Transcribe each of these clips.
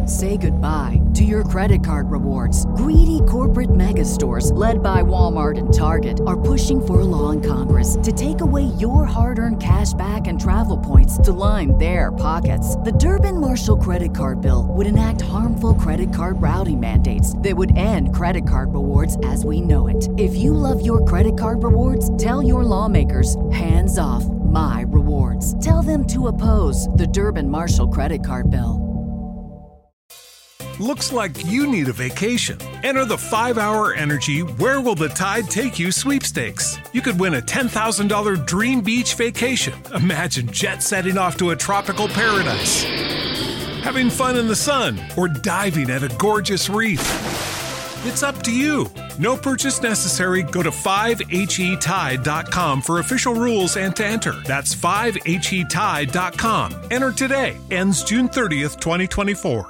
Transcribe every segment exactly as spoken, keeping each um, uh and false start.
Say goodbye to your credit card rewards. Greedy corporate mega stores, led by Walmart and Target, are pushing for a law in Congress to take away your hard-earned cash back and travel points to line their pockets. The Durbin-Marshall credit card bill would enact harmful credit card routing mandates that would end credit card rewards as we know it. If you love your credit card rewards, tell your lawmakers, hands off my rewards. Tell them to oppose the Durbin-Marshall credit card bill. Looks like you need a vacation. Enter the five hour Energy Where Will the Tide Take You sweepstakes. You could win a ten thousand dollars dream beach vacation. Imagine jet setting off to a tropical paradise, having fun in the sun, or diving at a gorgeous reef. It's up to you. No purchase necessary. Go to five H E tide dot com for official rules and to enter. That's five H E tide dot com. Enter today. Ends June thirtieth, twenty twenty-four.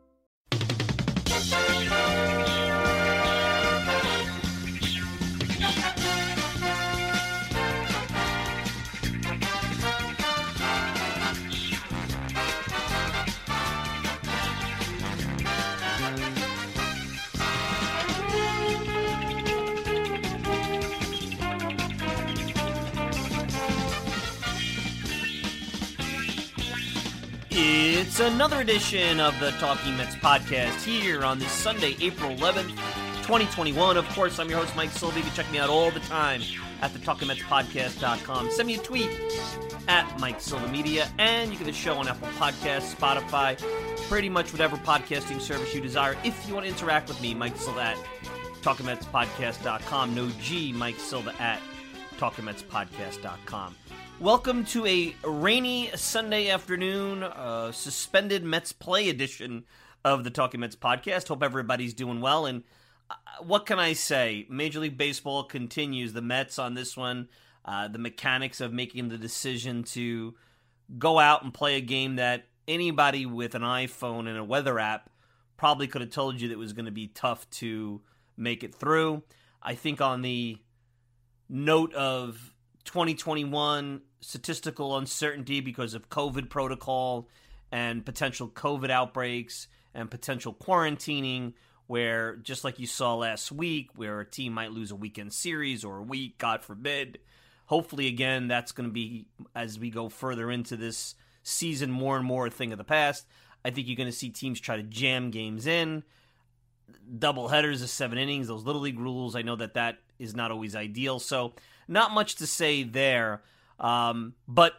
It's another edition of the Talking Mets podcast here on this Sunday, April eleventh, twenty twenty-one. Of course, I'm your host, Mike Silva. You can check me out all the time at the talking mets podcast dot com. Send me a tweet at Mike Silva Media, and you get the show on Apple Podcasts, Spotify, pretty much whatever podcasting service you desire. If you want to interact with me, Mike Silva at talking mets podcast dot com. No G, Mike Silva at talking mets podcast dot com. Welcome to a rainy Sunday afternoon, uh, suspended Mets play edition of the Talking Mets podcast. Hope everybody's doing well. And uh, what can I say? Major League Baseball continues. The Mets on this one, uh, the mechanics of making the decision to go out and play a game that anybody with an iPhone and a weather app probably could have told you that it was going to be tough to make it through. I think on the note of twenty twenty-one statistical uncertainty because of COVID protocol and potential COVID outbreaks and potential quarantining, where just like you saw last week, where a team might lose a weekend series or a week, God forbid. Hopefully, again, that's going to be, as we go further into this season, more and more a thing of the past. I think you're going to see teams try to jam games in. Double headers of seven innings, those Little League rules, I know that that is not always ideal. So not much to say there. Um, but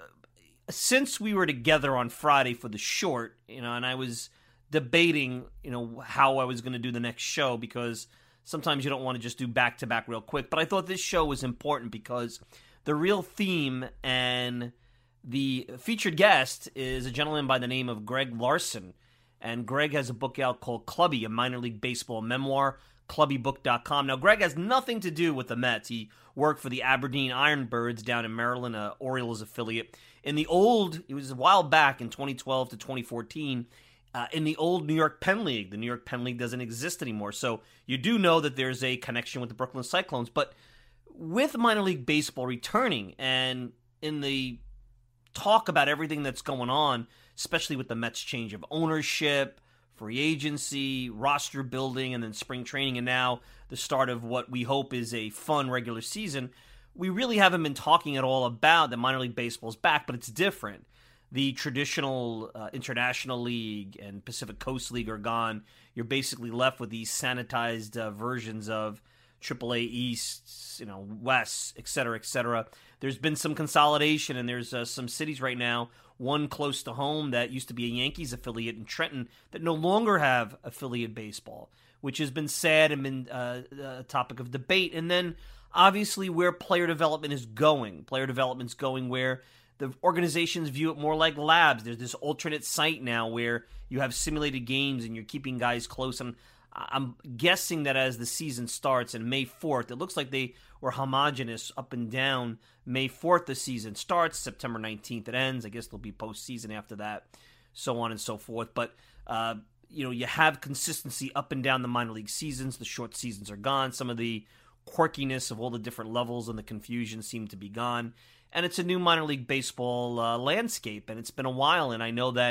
since we were together on Friday for the short, you know, and I was debating, you know, how I was going to do the next show, because sometimes you don't want to just do back-to-back real quick. But I thought this show was important because the real theme and the featured guest is a gentleman by the name of Greg Larson. And Greg has a book out called Clubby, a minor league baseball memoir, clubby book dot com. Now, Greg has nothing to do with the Mets. He worked for the Aberdeen Ironbirds down in Maryland, a Orioles affiliate. In the old, it was a while back in twenty twelve to twenty fourteen, uh, in the old New York Penn League. The New York Penn League doesn't exist anymore. So you do know that there's a connection with the Brooklyn Cyclones. But with minor league baseball returning and in the talk about everything that's going on, especially with the Mets' change of ownership, free agency, roster building, and then spring training, and now the start of what we hope is a fun regular season, we really haven't been talking at all about that minor league baseball is back, but it's different. The traditional uh, International League and Pacific Coast League are gone. You're basically left with these sanitized uh, versions of triple A East, you know, West, et cetera, et cetera. There's been some consolidation, and there's uh, some cities right now, one close to home that used to be a Yankees affiliate in Trenton, that no longer have affiliate baseball, which has been sad and been uh, a topic of debate. And then, obviously, where player development is going. Player development's going where the organizations view it more like labs. There's this alternate site now where you have simulated games and you're keeping guys close. And I'm guessing that as the season starts and May fourth, it looks like they were homogenous up and down. May fourth, the season starts. September nineteenth, it ends. I guess there'll be postseason after that, so on and so forth. But, uh, you know, you have consistency up and down the minor league seasons. The short seasons are gone. Some of the quirkiness of all the different levels and the confusion seem to be gone. And it's a new minor league baseball uh, landscape, and it's been a while. And I know that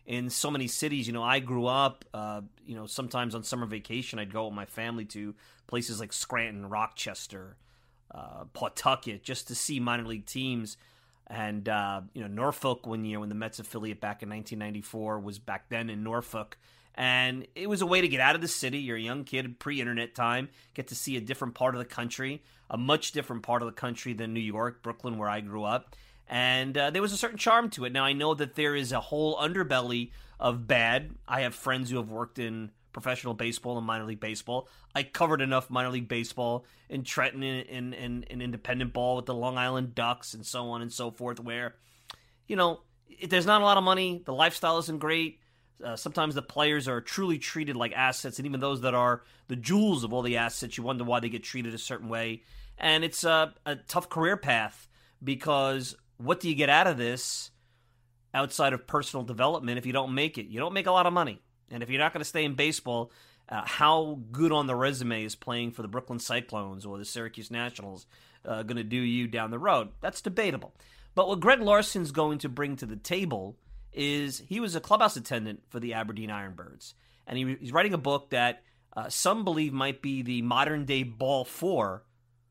in so many cities. You know, I grew up, uh, you know, sometimes on summer vacation, I'd go with my family to places like Scranton, Rochester, uh, Pawtucket, just to see minor league teams. And, uh, you know, Norfolk one year when the Mets affiliate back in nineteen ninety-four was back then in Norfolk. And it was a way to get out of the city. You're a young kid, pre-internet time, get to see a different part of the country, a much different part of the country than New York, Brooklyn, where I grew up. And uh, there was a certain charm to it. Now, I know that there is a whole underbelly of bad. I have friends who have worked in professional baseball and minor league baseball. I covered enough minor league baseball in Trenton and in, in, in independent ball with the Long Island Ducks and so on and so forth, where, you know, if there's not a lot of money, the lifestyle isn't great. Uh, sometimes the players are truly treated like assets, and even those that are the jewels of all the assets, you wonder why they get treated a certain way. And it's a, a tough career path, because what do you get out of this outside of personal development if you don't make it? You don't make a lot of money. And if you're not going to stay in baseball, uh, how good on the resume is playing for the Brooklyn Cyclones or the Syracuse Nationals uh, going to do you down the road? That's debatable. But what Greg Larson's going to bring to the table is he was a clubhouse attendant for the Aberdeen Ironbirds. And he, he's writing a book that uh, some believe might be the modern-day Ball four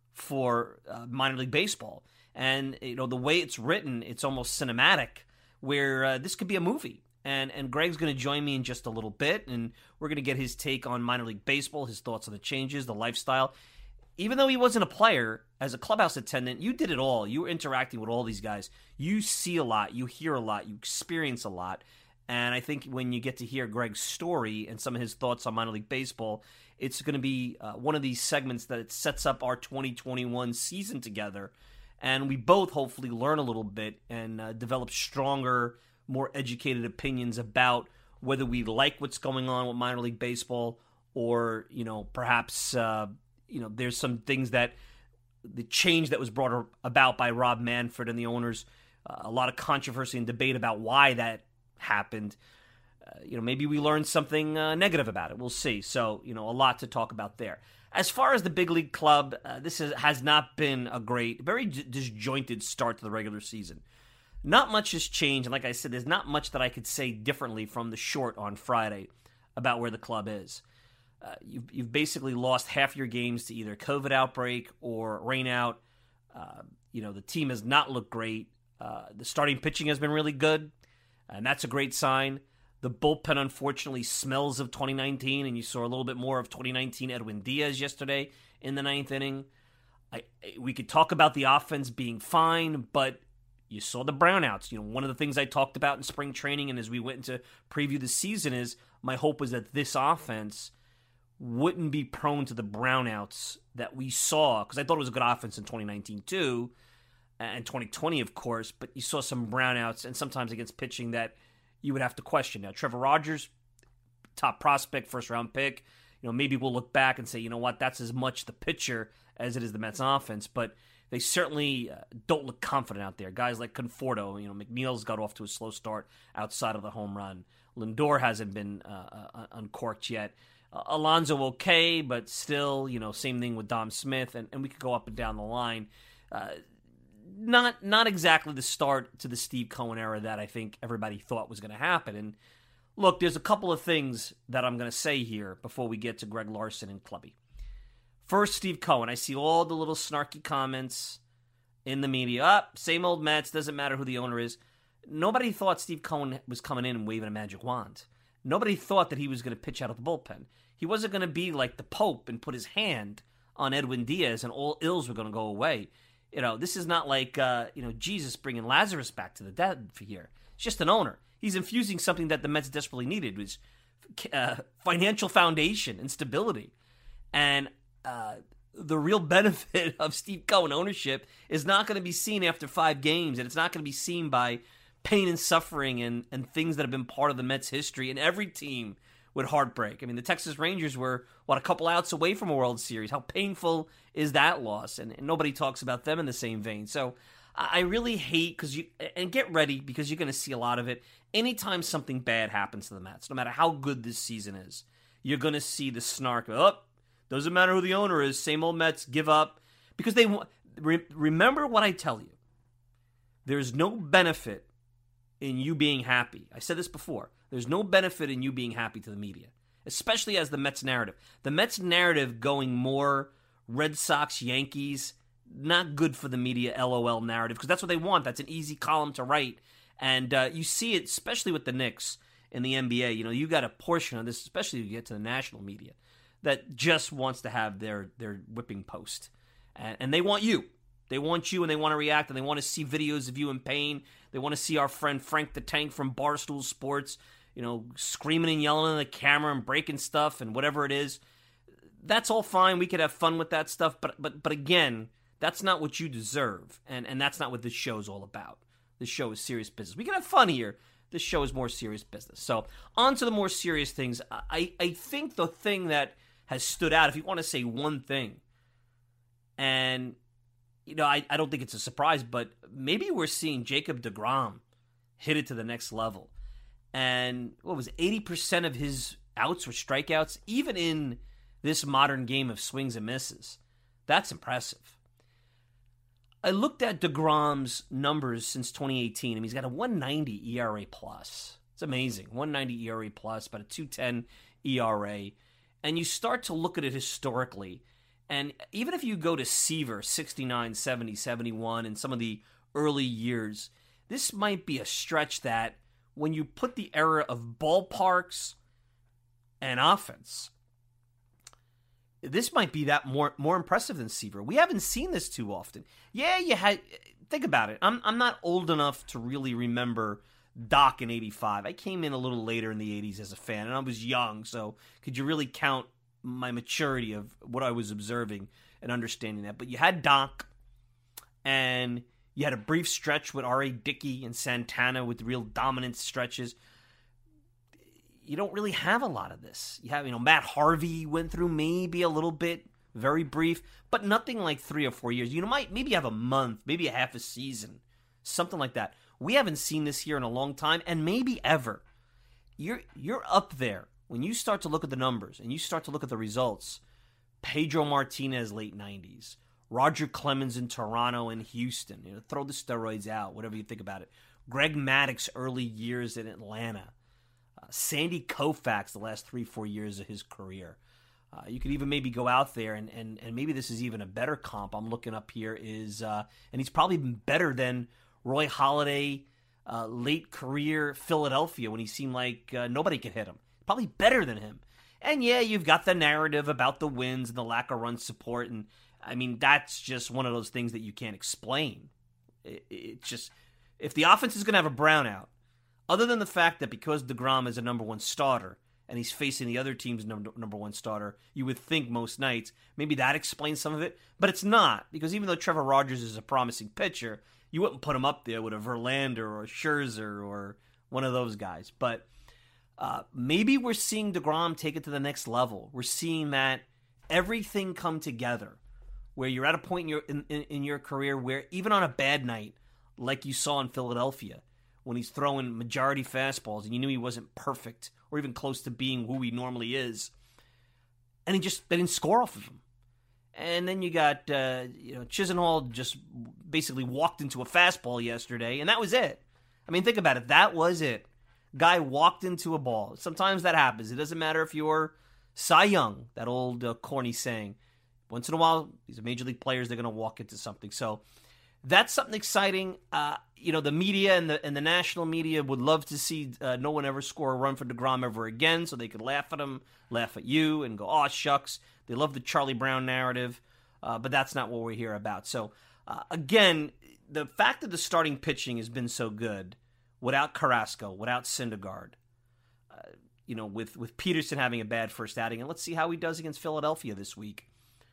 for uh, minor league baseball. And, you know, the way it's written, it's almost cinematic, where uh, this could be a movie. And and Greg's going to join me in just a little bit, and we're going to get his take on minor league baseball, his thoughts on the changes, the lifestyle. Even though he wasn't a player, as a clubhouse attendant, you did it all. You were interacting with all these guys. You see a lot, you hear a lot, you experience a lot. And I think when you get to hear Greg's story and some of his thoughts on minor league baseball, it's going to be uh, one of these segments that it sets up our twenty twenty-one season together. And we both hopefully learn a little bit and uh, develop stronger, more educated opinions about whether we like what's going on with minor league baseball, or, you know, perhaps, uh, you know, there's some things that the change that was brought about by Rob Manfred and the owners, uh, a lot of controversy and debate about why that happened. Uh, you know, maybe we learned something uh, negative about it. We'll see. So, you know, a lot to talk about there. As far as the big league club, uh, this is, has not been a great, very disjointed start to the regular season. Not much has changed, and like I said, there's not much that I could say differently from the short on Friday about where the club is. Uh, you've, you've basically lost half your games to either COVID outbreak or rain out. Uh, you know, the team has not looked great. Uh, the starting pitching has been really good, and that's a great sign. The bullpen, unfortunately, smells of twenty nineteen, and you saw a little bit more of twenty nineteen Edwin Diaz yesterday in the ninth inning. I, we could talk about the offense being fine, but you saw the brownouts. You know, one of the things I talked about in spring training and as we went into preview the season is my hope was that this offense wouldn't be prone to the brownouts that we saw, because I thought it was a good offense in twenty nineteen too, and twenty twenty, of course, but you saw some brownouts and sometimes against pitching that you would have to question. Now, Trevor Rogers, top prospect, first-round pick, you know, maybe we'll look back and say, you know what, that's as much the pitcher as it is the Mets offense, but they certainly uh, don't look confident out there. Guys like Conforto, you know, McNeil's got off to a slow start outside of the home run. Lindor hasn't been uh, uh, uncorked yet. Uh, Alonso okay, but still, you know, same thing with Dom Smith, and, and we could go up and down the line. Uh, not not exactly the start to the Steve Cohen era that I think everybody thought was going to happen. And look, there's a couple of things that I'm going to say here before we get to Greg Larson and Clubby. First, Steve Cohen. I see all the little snarky comments in the media. Up, oh, same old Mets, doesn't matter who the owner is. Nobody thought Steve Cohen was coming in and waving a magic wand. Nobody thought that he was going to pitch out of the bullpen. He wasn't going to be like the Pope and put his hand on Edwin Diaz and all ills were going to go away. You know, this is not like, uh, you know, Jesus bringing Lazarus back to the dead for here. It's just an owner. He's infusing something that the Mets desperately needed, which uh, financial foundation and stability. And uh, the real benefit of Steve Cohen ownership is not going to be seen after five games, and it's not going to be seen by pain and suffering and, and things that have been part of the Mets' history and every team with heartbreak. I mean, the Texas Rangers were, what, a couple outs away from a World Series. How painful is that loss? And, and nobody talks about them in the same vein. So I really hate, because you, and get ready, because you're going to see a lot of it. Anytime something bad happens to the Mets, no matter how good this season is, you're going to see the snark. Oh, doesn't matter who the owner is, same old Mets, give up. Because they re, remember what I tell you. There's no benefit in you being happy. I said this before. There's no benefit in you being happy to the media, especially as the Mets narrative. The Mets narrative going more Red Sox, Yankees, not good for the media LOL narrative, because that's what they want. That's an easy column to write. And uh, you see it, especially with the Knicks in the N B A. You know, you got a portion of this, especially when you get to the national media, that just wants to have their, their whipping post. And, and they want you. They want you, and they want to react, and they want to see videos of you in pain. They want to see our friend Frank the Tank from Barstool Sports, you know, screaming and yelling at the camera and breaking stuff and whatever it is. That's all fine. We could have fun with that stuff. But but but again, that's not what you deserve. And, and that's not what this show is all about. This show is serious business. We can have fun here. This show is more serious business. So on to the more serious things. I, I think the thing that has stood out, if you want to say one thing, and, you know, I, I don't think it's a surprise, but maybe we're seeing Jacob deGrom hit it to the next level. And what was it, eighty percent of his outs were strikeouts, even in this modern game of swings and misses. That's impressive. I looked at deGrom's numbers since twenty eighteen, and he's got a one ninety E R A plus. It's amazing. one ninety E R A plus, about a two ten E R A. And you start to look at it historically, and even if you go to Seaver, sixty-nine, seventy, seventy-one, and some of the early years, this might be a stretch that when you put the era of ballparks and offense, this might be that more more impressive than Seaver. We haven't seen this too often. Yeah, you had. Think about it. I'm I'm not old enough to really remember Doc in eighty-five. I came in a little later in the eighties as a fan, and I was young, so could you really count my maturity of what I was observing and understanding that? But you had Doc, and you had a brief stretch with R A. Dickey and Santana with real dominant stretches. You don't really have a lot of this. You have, you know, Matt Harvey went through maybe a little bit, very brief, but nothing like three or four years. You know, might maybe have a month, maybe a half a season, something like that. We haven't seen this here in a long time, and maybe ever. You're you're up there when you start to look at the numbers and you start to look at the results. Pedro Martinez, late nineties. Roger Clemens in Toronto and Houston. You know, throw the steroids out, whatever you think about it. Greg Maddux, early years in Atlanta. Uh, Sandy Koufax, the last three, four years of his career. Uh, you could even maybe go out there, and, and, and maybe this is even a better comp I'm looking up here, is, uh, and he's probably been better than Roy Halladay, uh, late career Philadelphia, when he seemed like uh, nobody could hit him. Probably better than him. And yeah, you've got the narrative about the wins and the lack of run support, and I mean, that's just one of those things that you can't explain. It, it's just, if the offense is going to have a brownout, other than the fact that because deGrom is a number one starter and he's facing the other team's number, number one starter, you would think most nights, maybe that explains some of it. But it's not, because even though Trevor Rogers is a promising pitcher, you wouldn't put him up there with a Verlander or a Scherzer or one of those guys. But uh, maybe we're seeing deGrom take it to the next level. We're seeing that everything come together, where you're at a point in your in, in, in your career where even on a bad night, like you saw in Philadelphia, when he's throwing majority fastballs and you knew he wasn't perfect or even close to being who he normally is, and he just they didn't score off of him. And then you got uh, you know Chisenhall just basically walked into a fastball yesterday, and that was it. I mean, think about it. That was it. Guy walked into a ball. Sometimes that happens. It doesn't matter if you're Cy Young, that old uh, corny saying. Once in a while, these are major league players, they're going to walk into something. So that's something exciting. Uh, you know, the media and the and the national media would love to see uh, no one ever score a run for deGrom ever again, so they could laugh at him, laugh at you, and go, "Oh shucks." They love the Charlie Brown narrative, uh, but that's not what we're here about. So uh, again, the fact that the starting pitching has been so good without Carrasco, without Syndergaard, uh, you know, with with Peterson having a bad first outing, and let's see how he does against Philadelphia this week.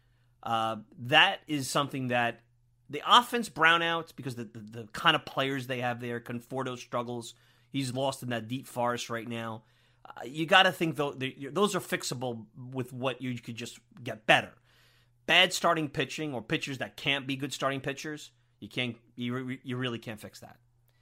Uh, that is something that the offense brownouts, because the, the, the kind of players they have there. Conforto struggles. He's lost in that deep forest right now. Uh, you got to think, though, those are fixable with what you could just get better. Bad starting pitching or pitchers that can't be good starting pitchers, you can't. You, you really can't fix that.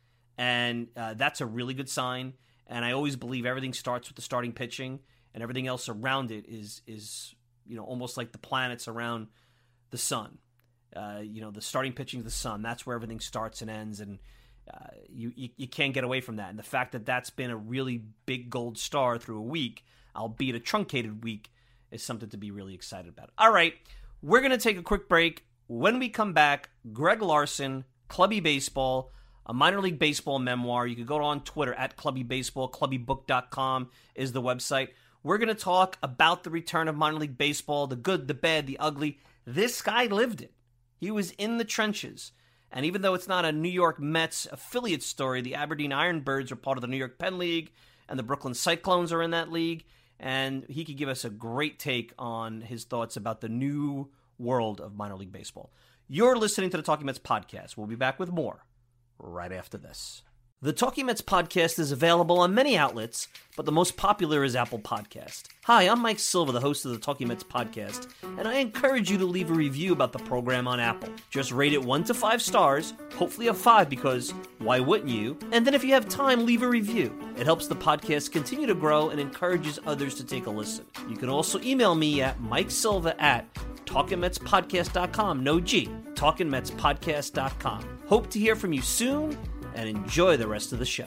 And uh, that's a really good sign. And I always believe everything starts with the starting pitching, and everything else around it is is you know almost like the planets around the sun. Uh, you know, the starting pitching is the sun. That's where everything starts and ends. And uh, you, you you can't get away from that. And the fact that that's been a really big gold star through a week, albeit a truncated week, is something to be really excited about. All right, we're going to take a quick break. When we come back, Greg Larson, Clubby Baseball, a minor league baseball memoir. You can go on Twitter at Clubby Baseball. Clubby Book dot com is the website. We're going to talk about the return of minor league baseball, the good, the bad, the ugly. This guy lived it. He was in the trenches. And even though it's not a New York Mets affiliate story, the Aberdeen Ironbirds are part of the New York Penn League, and the Brooklyn Cyclones are in that league. And he could give us a great take on his thoughts about the new world of minor league baseball. You're listening to the Talking Mets podcast. We'll be back with more right after this. The Talking Mets podcast is available on many outlets, but the most popular is Apple Podcast. Hi, I'm Mike Silva, the host of the Talking Mets podcast, and I encourage you to leave a review about the program on Apple. Just rate it one to five stars, hopefully a five because why wouldn't you? And then if you have time, leave a review. It helps the podcast continue to grow and encourages others to take a listen. You can also email me at Mike Silva at talking mets podcast dot com. No G. talking mets podcast dot com. Hope to hear from you soon, and enjoy the rest of the show.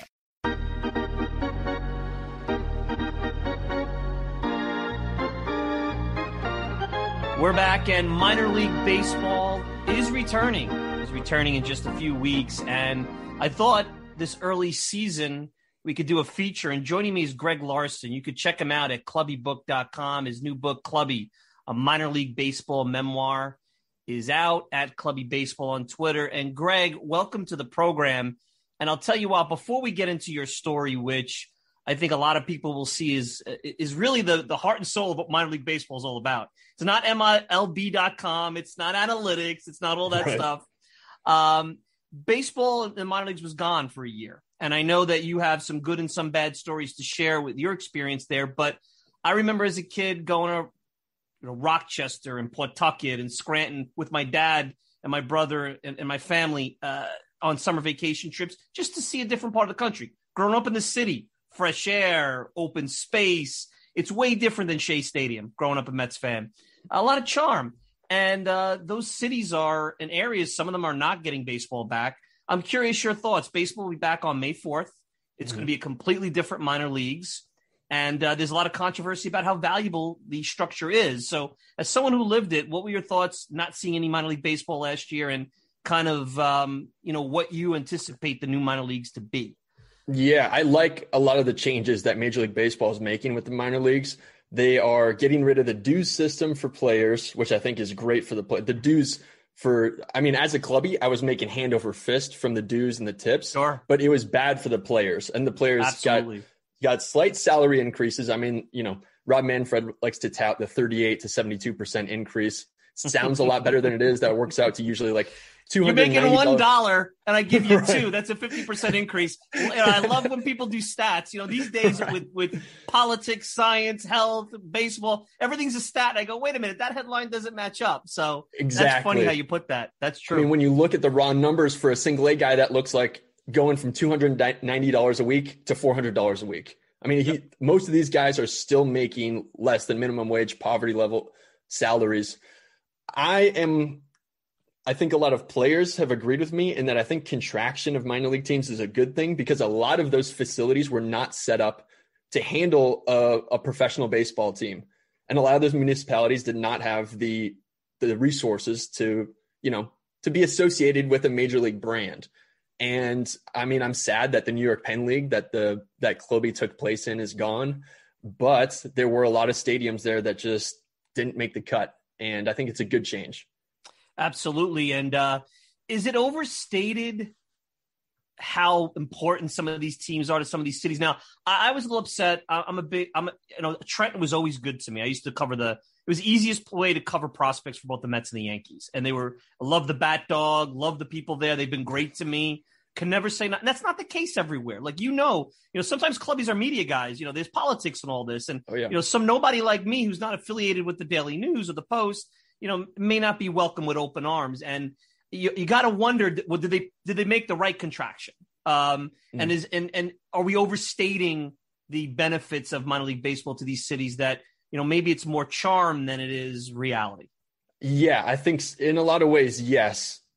We're back, and minor league baseball is returning. It's returning in just a few weeks, and I thought this early season we could do a feature, and joining me is Greg Larson. You could check him out at clubby book dot com. His new book, Clubby, a minor league baseball memoir, is out at Clubby Baseball on Twitter. And Greg, welcome to the program. And I'll tell you what, before we get into your story, which I think a lot of people will see is is really the, the heart and soul of what minor league baseball is all about. It's not M L B dot com. It's not analytics. It's not all that right. stuff. Um, baseball in minor leagues was gone for a year. And I know that you have some good and some bad stories to share with your experience there. But I remember as a kid going to you know, Rochester and Pawtucket and Scranton with my dad and my brother and, and my family uh, on summer vacation trips just to see a different part of the country. Growing up in the city, fresh air, open space. It's way different than Shea Stadium, growing up a Mets fan. A lot of charm. And uh, those cities are in areas, some of them are not getting baseball back. I'm curious your thoughts. Baseball will be back on May fourth. It's mm-hmm. going to be a completely different minor leagues. And uh, there's a lot of controversy about how valuable the structure is. So as someone who lived it, what were your thoughts not seeing any minor league baseball last year and kind of, um, you know, what you anticipate the new minor leagues to be? Yeah, I like a lot of the changes that Major League Baseball is making with the minor leagues. They are getting rid of the dues system for players, which I think is great for the play. The dues for, I mean, as a clubby, I was making hand over fist from the dues and the tips, sure. but it was bad for the players. And the players Absolutely. got got slight salary increases. I mean, you know, Rob Manfred likes to tout the thirty-eight to seventy-two percent increase. Sounds a lot better than it is. That works out to usually like two hundred ninety dollars. You're making one dollar and I give you right. two. That's a fifty percent increase. And I love when people do stats. You know, these days right. with, with politics, science, health, baseball, everything's a stat. I go, wait a minute, that headline doesn't match up. So exactly. That's funny how you put that. That's true. I mean, when you look at the raw numbers for a single A guy, that looks like going from two hundred ninety dollars a week to four hundred dollars a week. I mean, he, yep. most of these guys are still making less than minimum wage, poverty level salaries. I am, I think a lot of players have agreed with me in that I think contraction of minor league teams is a good thing because a lot of those facilities were not set up to handle a, a professional baseball team. And a lot of those municipalities did not have the, the resources to, you know, to be associated with a major league brand. And I mean, I'm sad that the New York Penn League that the that Clubby took place in is gone, but there were a lot of stadiums there that just didn't make the cut, and I think it's a good change. Absolutely. And uh, is it overstated how important some of these teams are to some of these cities? Now, I, I was a little upset. I, I'm a big, I'm a, you know, Trenton was always good to me. I used to cover the. It was the easiest way to cover prospects for both the Mets and the Yankees. And they were, I love the Bat Dog, love the people there. They've been great to me. Can never say not. And that's not the case everywhere. Like, you know, you know, sometimes clubbies are media guys, you know, there's politics and all this. And, oh, yeah. you know, some nobody like me who's not affiliated with the Daily News or the Post, you know, may not be welcome with open arms. And you, you got to wonder, well, did they, did they make the right contraction? Um, mm. And is, and, and are we overstating the benefits of minor league baseball to these cities that, you know, maybe it's more charm than it is reality? Yeah, I think in a lot of ways, yes.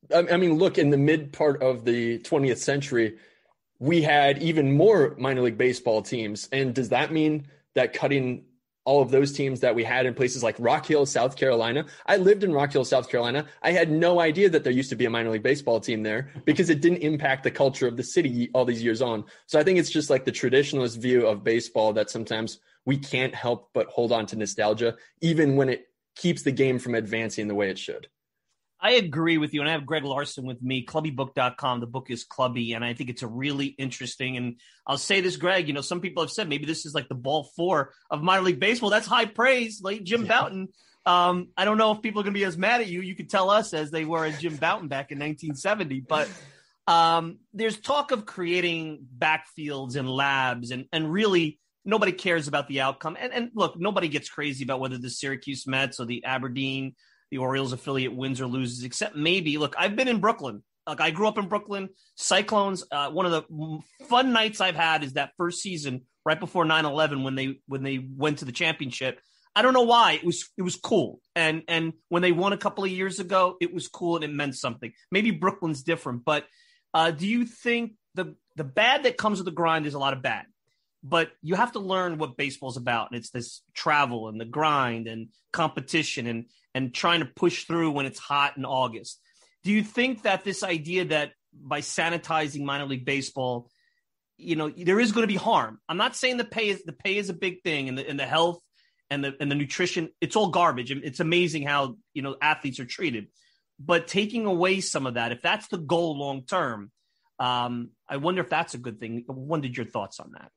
I mean, look, in the mid part of the twentieth century, we had even more minor league baseball teams. And does that mean that cutting all of those teams that we had in places like Rock Hill, South Carolina? I lived in Rock Hill, South Carolina. I had no idea that there used to be a minor league baseball team there because it didn't impact the culture of the city all these years on. So I think it's just like the traditionalist view of baseball that sometimes we can't help but hold on to nostalgia, even when it keeps the game from advancing the way it should. I agree with you, and I have Greg Larson with me, clubby book dot com. The book is Clubby, and I think it's a really interesting, and I'll say this, Greg, you know, some people have said maybe this is like the ball four of minor league baseball. That's high praise, like Jim yeah. Bouton. Um, I don't know if people are going to be as mad at you. You could tell us as they were at Jim Bouton back in nineteen seventy, but um, there's talk of creating backfields and labs, and, and really nobody cares about the outcome. And, and look, nobody gets crazy about whether the Syracuse Mets or the Aberdeen the Orioles affiliate wins or loses, except maybe, look, I've been in Brooklyn. Like I grew up in Brooklyn, Cyclones. Uh, one of the fun nights I've had is that first season right before nine eleven when they, when they went to the championship. I don't know why it was, it was cool. And, and when they won a couple of years ago, it was cool and it meant something. Maybe Brooklyn's different, but uh, do you think the, the bad that comes with the grind is a lot of bad? But you have to learn what baseball's about. And it's this travel and the grind and competition and, and trying to push through when it's hot in August. Do you think that this idea that by sanitizing minor league baseball, you know, there is going to be harm? I'm not saying the pay is the pay is a big thing and the, and the health and the, and the nutrition, it's all garbage. It's amazing how, you know, athletes are treated, but taking away some of that, if that's the goal long-term, um, I wonder if that's a good thing. I wondered your thoughts on that.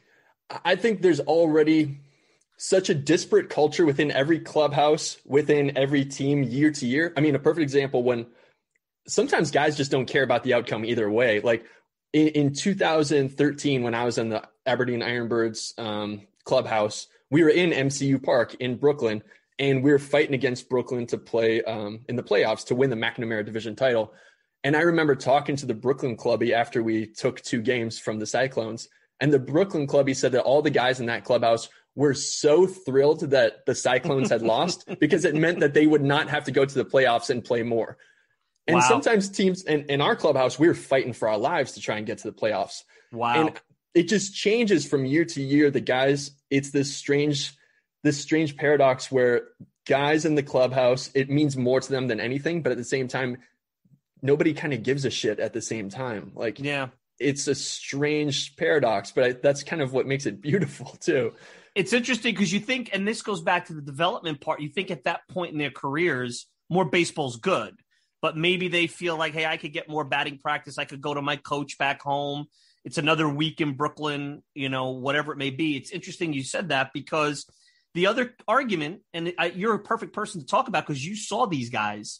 I think there's already such a disparate culture within every clubhouse, within every team year to year. I mean, a perfect example when sometimes guys just don't care about the outcome either way. Like in, in two thousand thirteen, when I was in the Aberdeen Ironbirds um, clubhouse, we were in M C U Park in Brooklyn, and we were fighting against Brooklyn to play um, in the playoffs to win the McNamara Division title. And I remember talking to the Brooklyn clubby after we took two games from the Cyclones. And the Brooklyn clubby said that all the guys in that clubhouse were so thrilled that the Cyclones had lost because it meant that they would not have to go to the playoffs and play more. And wow. sometimes teams in, in our clubhouse, we were fighting for our lives to try and get to the playoffs. Wow. And it just changes from year to year. The guys, it's this strange, this strange paradox where guys in the clubhouse, it means more to them than anything. But at the same time, nobody kind of gives a shit at the same time. Like, yeah. It's a strange paradox, but I, that's kind of what makes it beautiful too. It's interesting because you think, and this goes back to the development part, you think at that point in their careers, more baseball's good, but maybe they feel like, hey, I could get more batting practice. I could go to my coach back home. It's another week in Brooklyn, you know, whatever it may be. It's interesting you said that because the other argument, and I, you're a perfect person to talk about because you saw these guys.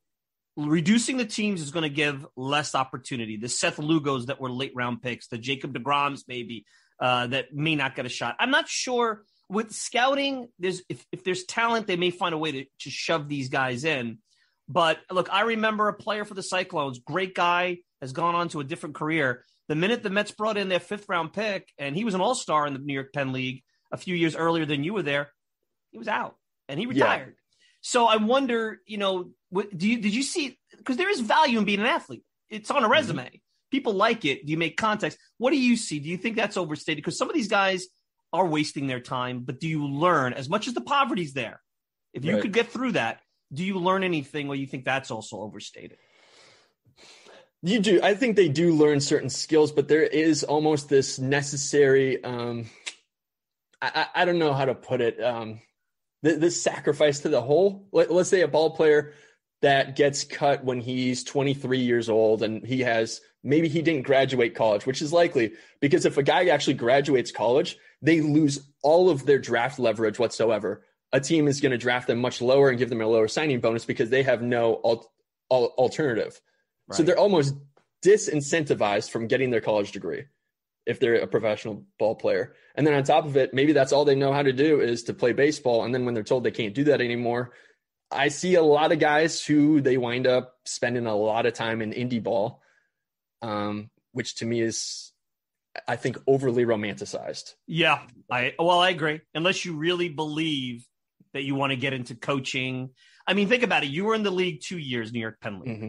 Reducing the teams is going to give less opportunity. The Seth Lugos that were late round picks, the Jacob deGroms maybe uh, that may not get a shot. I'm not sure with scouting. There's if, if there's talent, they may find a way to, to shove these guys in. But look, I remember a player for the Cyclones, great guy, has gone on to a different career. The minute the Mets brought in their fifth round pick, and he was an all-star in the New York Penn League a few years earlier than you were there, he was out and he retired. Yeah. So I wonder, you know, what, do you did you see? Because there is value in being an athlete. It's on a resume. Mm-hmm. People like it. Do you make context? What do you see? Do you think that's overstated? Because some of these guys are wasting their time, but do you learn as much as the poverty's there? If you right. could get through that, do you learn anything, or you think that's also overstated? You do. I think they do learn certain skills, but there is almost this necessary. Um, I, I don't know how to put it. Um, This sacrifice to the whole, let, let's say a ball player that gets cut when he's twenty-three years old and he has, maybe he didn't graduate college, which is likely because if a guy actually graduates college, they lose all of their draft leverage whatsoever. A team is going to draft them much lower and give them a lower signing bonus because they have no al- al- alternative. Right. So they're almost disincentivized from getting their college degree if they're a professional ball player. And then on top of it, maybe that's all they know how to do is to play baseball. And then when they're told they can't do that anymore, I see a lot of guys who they wind up spending a lot of time in indie ball, um, which to me is, I think, overly romanticized. Yeah, I well, I agree. Unless you really believe that you want to get into coaching. I mean, think about it. You were in the league two years, New York Penn League. Mm-hmm.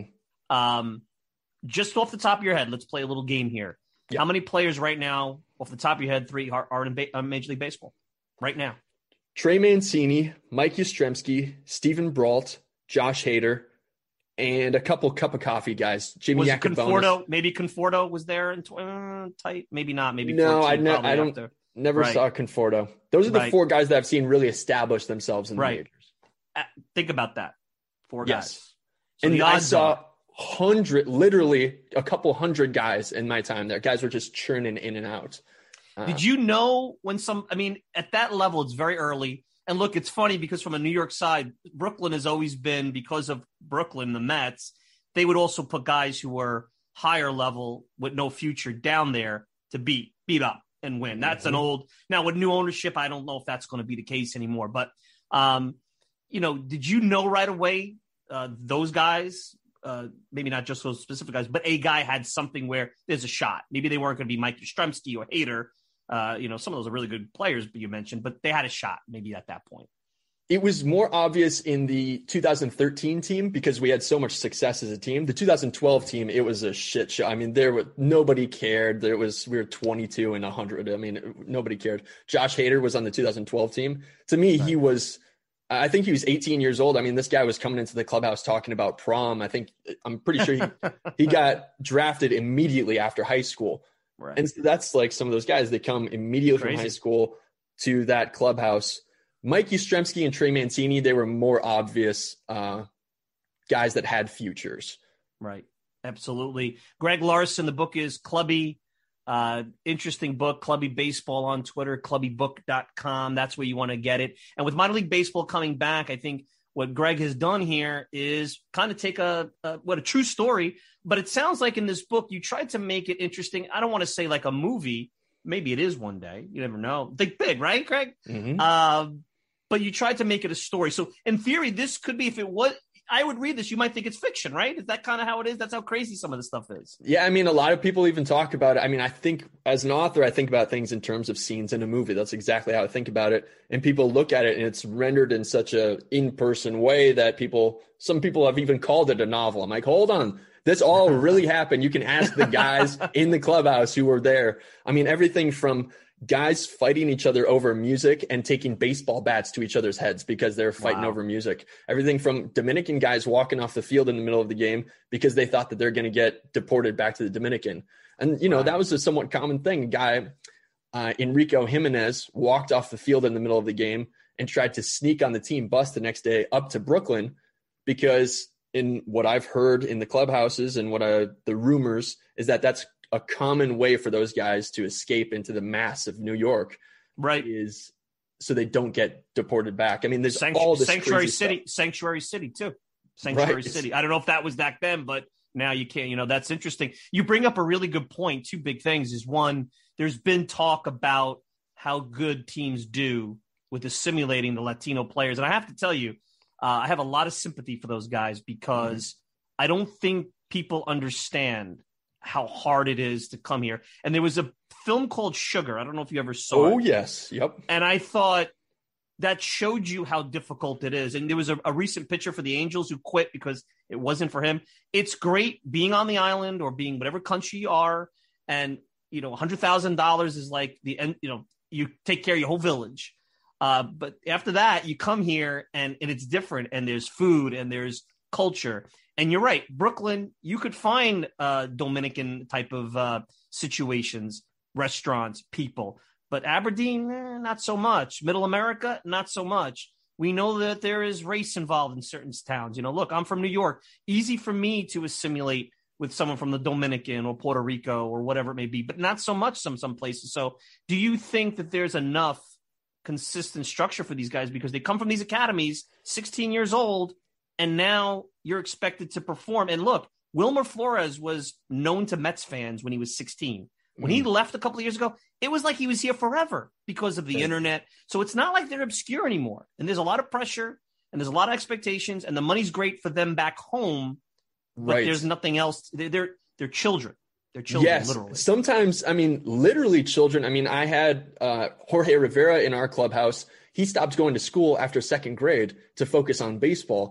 Um, just off the top of your head, let's play a little game here. Yeah. How many players right now, off the top of your head, three are, are in ba- uh, Major League Baseball right now? Trey Mancini, Mike Yastrzemski, Stephen Brault, Josh Hader, and a couple cup of coffee guys. Jimmy was Conforto? Maybe Conforto was there in tw- uh, tight. Maybe not. Maybe no. I, ne- I don't. After. Never right. saw Conforto. Those are the right. four guys that I've seen really establish themselves in the right. majors. Uh, think about that. Four yes. guys. So and I saw are- hundred, literally a couple hundred guys in my time there. Guys were just churning in and out. Uh, Did you know when some? I mean, at that level, it's very early. And look, it's funny because from a New York side, Brooklyn has always been, because of Brooklyn, the Mets, they would also put guys who were higher level with no future down there to beat, beat up and win. That's mm-hmm. an old, now with new ownership, I don't know if that's going to be the case anymore. But, um, you know, did you know right away uh, those guys, uh, maybe not just those specific guys, but a guy had something where there's a shot. Maybe they weren't going to be Mike Yastrzemski or Hader. Uh, you know, some of those are really good players, but you mentioned, but they had a shot maybe at that point. It was more obvious in the two thousand thirteen team because we had so much success as a team. The two thousand twelve team, it was a shit show. I mean, there was nobody cared. There was we were twenty-two and one hundred. I mean, nobody cared. Josh Hader was on the two thousand twelve team. To me, right. he was. I think he was eighteen years old. I mean, this guy was coming into the clubhouse talking about prom. I think I'm pretty sure he he got drafted immediately after high school. Right. And so that's like some of those guys, they come immediately Crazy. from high school to that clubhouse. Mike Yastrzemski and Trey Mancini, they were more obvious uh, guys that had futures. Right. Absolutely. Greg Larson, the book is Clubby. Uh, interesting book, Clubby Baseball on Twitter, clubby book dot com. That's where you want to get it. And with minor league baseball coming back, I think what Greg has done here is kind of take a, a what a true story, but it sounds like in this book, you tried to make it interesting. I don't want to say like a movie. Maybe it is one day. You never know. Think big, right, Greg? Mm-hmm. Uh, but you tried to make it a story. So in theory, this could be, if it was, I would read this, you might think it's fiction, right? Is that kind of how it is? That's how crazy some of the stuff is. Yeah, I mean, a lot of people even talk about it. I mean, I think as an author, I think about things in terms of scenes in a movie. That's exactly how I think about it. And people look at it and it's rendered in such a in-person way that people, some people have even called it a novel. I'm like, hold on, this all really happened. You can ask the guys in the clubhouse who were there. I mean, everything from guys fighting each other over music and taking baseball bats to each other's heads because they're fighting wow. over music. Everything from Dominican guys walking off the field in the middle of the game because they thought that they're going to get deported back to the Dominican. And, you know, wow. that was a somewhat common thing. A guy, uh, Enrico Jimenez, walked off the field in the middle of the game and tried to sneak on the team bus the next day up to Brooklyn because in what I've heard in the clubhouses and what I, the rumors is that that's a common way for those guys to escape into the mass of New York, right? Is so they don't get deported back. I mean, there's Sanctu- all this Sanctuary crazy City, stuff. Sanctuary City too. Sanctuary right. City. I don't know if that was back then, but now you can't. You know, that's interesting. You bring up a really good point. Two big things is one, there's been talk about how good teams do with assimilating the Latino players, and I have to tell you, uh, I have a lot of sympathy for those guys because mm-hmm. I don't think people understand how hard it is to come here. And there was a film called Sugar. I don't know if you ever saw oh, it. Oh, yes. Yep. And I thought that showed you how difficult it is. And there was a, a recent pitcher for the Angels who quit because it wasn't for him. It's great being on the island or being whatever country you are. And, you know, one hundred thousand dollars is like the end, you know, you take care of your whole village. Uh, but after that, you come here and, and it's different. And there's food and there's culture. And you're right, Brooklyn, you could find uh, Dominican type of uh, situations, restaurants, people. But Aberdeen, eh, not so much. Middle America, not so much. We know that there is race involved in certain towns. You know, look, I'm from New York. Easy for me to assimilate with someone from the Dominican or Puerto Rico or whatever it may be, but not so much some some places. So do you think that there's enough consistent structure for these guys because they come from these academies, sixteen years old, and now you're expected to perform. And look, Wilmer Flores was known to Mets fans when he was sixteen. When mm. he left a couple of years ago, it was like he was here forever because of the yeah. internet. So it's not like they're obscure anymore. And there's a lot of pressure and there's a lot of expectations and the money's great for them back home, but right. there's nothing else. They're, they're, they're children. They're children, yes. literally. Sometimes, I mean, literally children. I mean, I had uh, Jorge Rivera in our clubhouse. He stopped going to school after second grade to focus on baseball.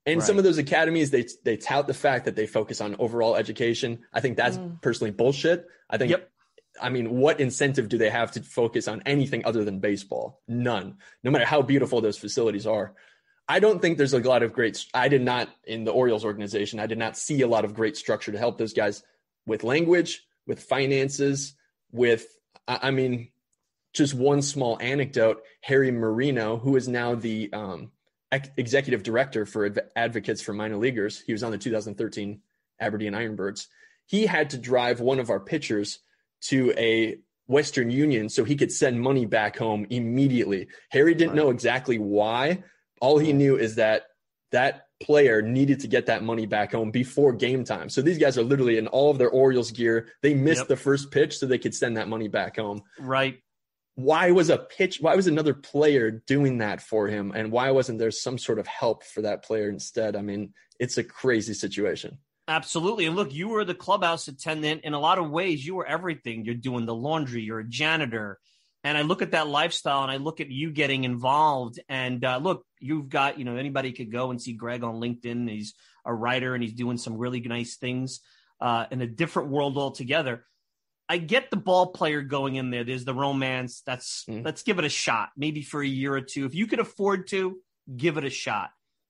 And Right. some of those academies, they they tout the fact that they focus on overall education. I think that's Mm. personally bullshit. I think, Yep. I mean, what incentive do they have to focus on anything other than baseball? None, no matter how beautiful those facilities are. I don't think there's a lot of great, I did not, in the Orioles organization, I did not see a lot of great structure to help those guys with language, with finances, with, I I mean, just one small anecdote, Harry Marino, who is now the um, ex- executive director for Adv- Advocates for Minor Leaguers. He was on the two thousand thirteen Aberdeen Ironbirds. He had to drive one of our pitchers to a Western Union so he could send money back home immediately. Harry didn't Right. know exactly why. All he knew is that that player needed to get that money back home before game time. So these guys are literally in all of their Orioles gear. They missed Yep. the first pitch so they could send that money back home. Right. Why was a pitch, why was another player doing that for him? And why wasn't there some sort of help for that player instead? I mean, it's a crazy situation. Absolutely. And look, you were the clubhouse attendant. In a lot of ways, you were everything. You're doing the laundry, you're a janitor. And I look at that lifestyle and I look at you getting involved. And uh, look, you've got, you know, anybody could go and see Greg on LinkedIn. He's a writer and he's doing some really nice things uh, in a different world altogether. I get the ball player going in there. There's the romance. That's Mm. let's give it a shot, maybe for a year or two. If you could afford to, give it a shot.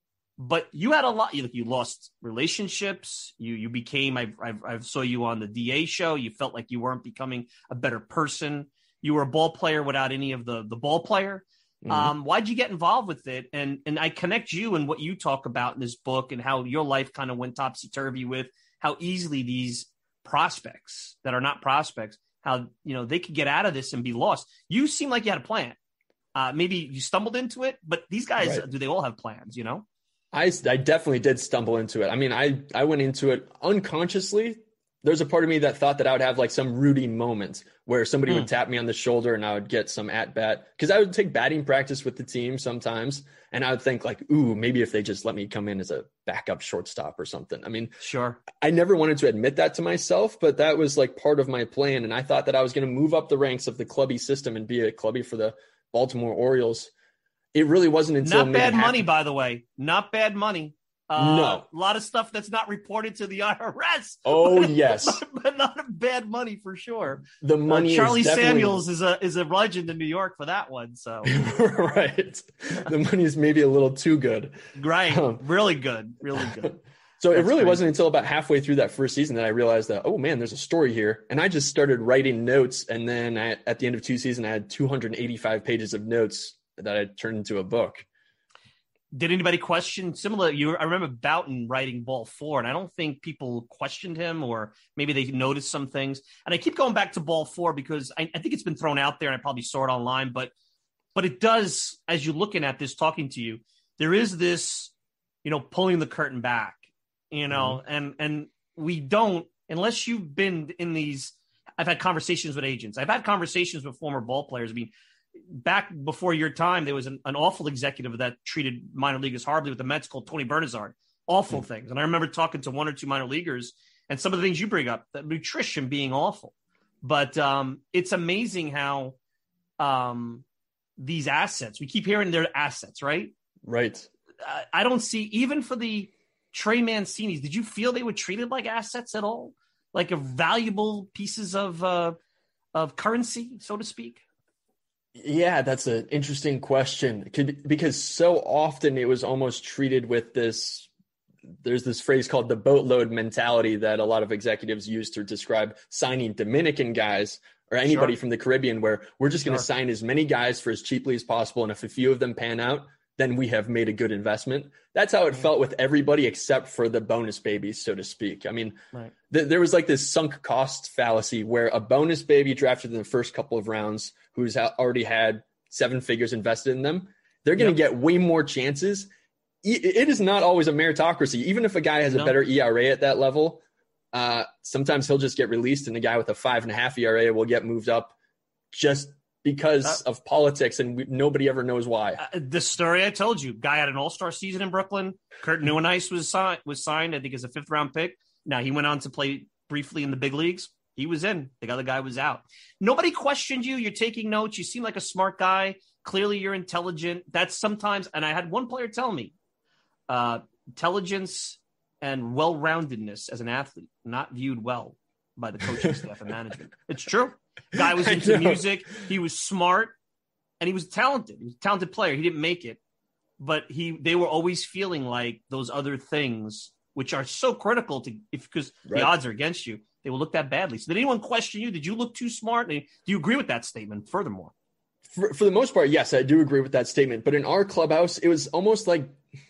But you had a lot. You, you lost relationships. You you became. I I saw you on the D A show. You felt like you weren't becoming a better person. You were a ball player without any of the the ball player. Mhm. Um, why'd you get involved with it? And and I connect you and what you talk about in this book and how your life kind of went topsy turvy with how easily these prospects that are not prospects, how you know they could get out of this and be lost. You seem like you had a plan. Uh, maybe you stumbled into it, but these guys, Right. do they all have plans? You know. I, I definitely did stumble into it. I mean, I, I went into it unconsciously. There's a part of me that thought that I would have like some Rudy moment where somebody Hmm. would tap me on the shoulder and I would get some at bat, because I would take batting practice with the team sometimes. And I would think like, ooh, maybe if they just let me come in as a backup shortstop or something. I mean, Sure. I never wanted to admit that to myself, but that was like part of my plan. And I thought that I was going to move up the ranks of the clubby system and be a clubby for the Baltimore Orioles. It really wasn't until Not maybe bad half- money, by the way. Not bad money. Uh, No. A lot of stuff that's not reported to the I R S. Oh, yes. But not bad money for sure. The Uh, money Charlie is definitely... Samuels is a is a legend in New York for that one. So Right. The money is maybe a little too good. right, Um, really good, really good. So it That's really crazy. wasn't until about halfway through that first season that I realized that, oh man, there's a story here. And I just started writing notes. And then I, at the end of two seasons, I had two hundred eighty-five pages of notes that I turned into a book. Did anybody question similar? You, I remember Boughton writing Ball Four, and I don't think people questioned him, or maybe they noticed some things. And I keep going back to Ball Four because I, I think it's been thrown out there, and I probably saw it online. But, but it does, as you're looking at this, talking to you, there is this, you know, pulling the curtain back, you know, Mm-hmm. and and we don't unless you've been in these. I've had conversations with agents. I've had conversations with former ball players. I mean, back before your time, there was an, an awful executive that treated minor leaguers horribly with the Mets called Tony Bernazard. Awful Mm. things. And I remember talking to one or two minor leaguers and some of the things you bring up, that nutrition being awful. But um, it's amazing how um, these assets, we keep hearing they're assets, right? Right. Uh, I don't see, even for the Trey Mancinis, did you feel they were treated like assets at all? Like a valuable pieces of uh, of currency, so to speak? Yeah, that's an interesting question. Could, because so often it was almost treated with this, there's this phrase called the boatload mentality that a lot of executives use to describe signing Dominican guys or anybody Sure. from the Caribbean, where we're just going to Sure. sign as many guys for as cheaply as possible. And if a few of them pan out, then we have made a good investment. That's how it felt with everybody except for the bonus babies, so to speak. I mean, Right. th- there was like this sunk cost fallacy where a bonus baby drafted in the first couple of rounds who's ha- already had seven figures invested in them, they're going to Yep. get way more chances. E- It is not always a meritocracy. Even if a guy has a No. better E R A at that level, uh, sometimes he'll just get released and the guy with a five and a half E R A will get moved up just because Uh, of politics, and we, nobody ever knows why. Uh, the story I told you, guy had an all-star season in Brooklyn. Kurt Neuenhuis was signed, was signed, I think, as a fifth-round pick. Now, he went on to play briefly in the big leagues. He was in. The other guy was out. Nobody questioned you. You're taking notes. You seem like a smart guy. Clearly, you're intelligent. That's sometimes, and I had one player tell me, uh, intelligence and well-roundedness as an athlete not viewed well by the coaching staff and management. It's true. Guy was into music. He was smart, and he was talented. He was a talented player. He didn't make it, but he they were always feeling like those other things, which are so critical to if because right. the odds are against you, they will look that badly. So did anyone question you? Did you look too smart? Do you agree with that statement? Furthermore, for, for the most part, yes, I do agree with that statement. But in our clubhouse, it was almost like,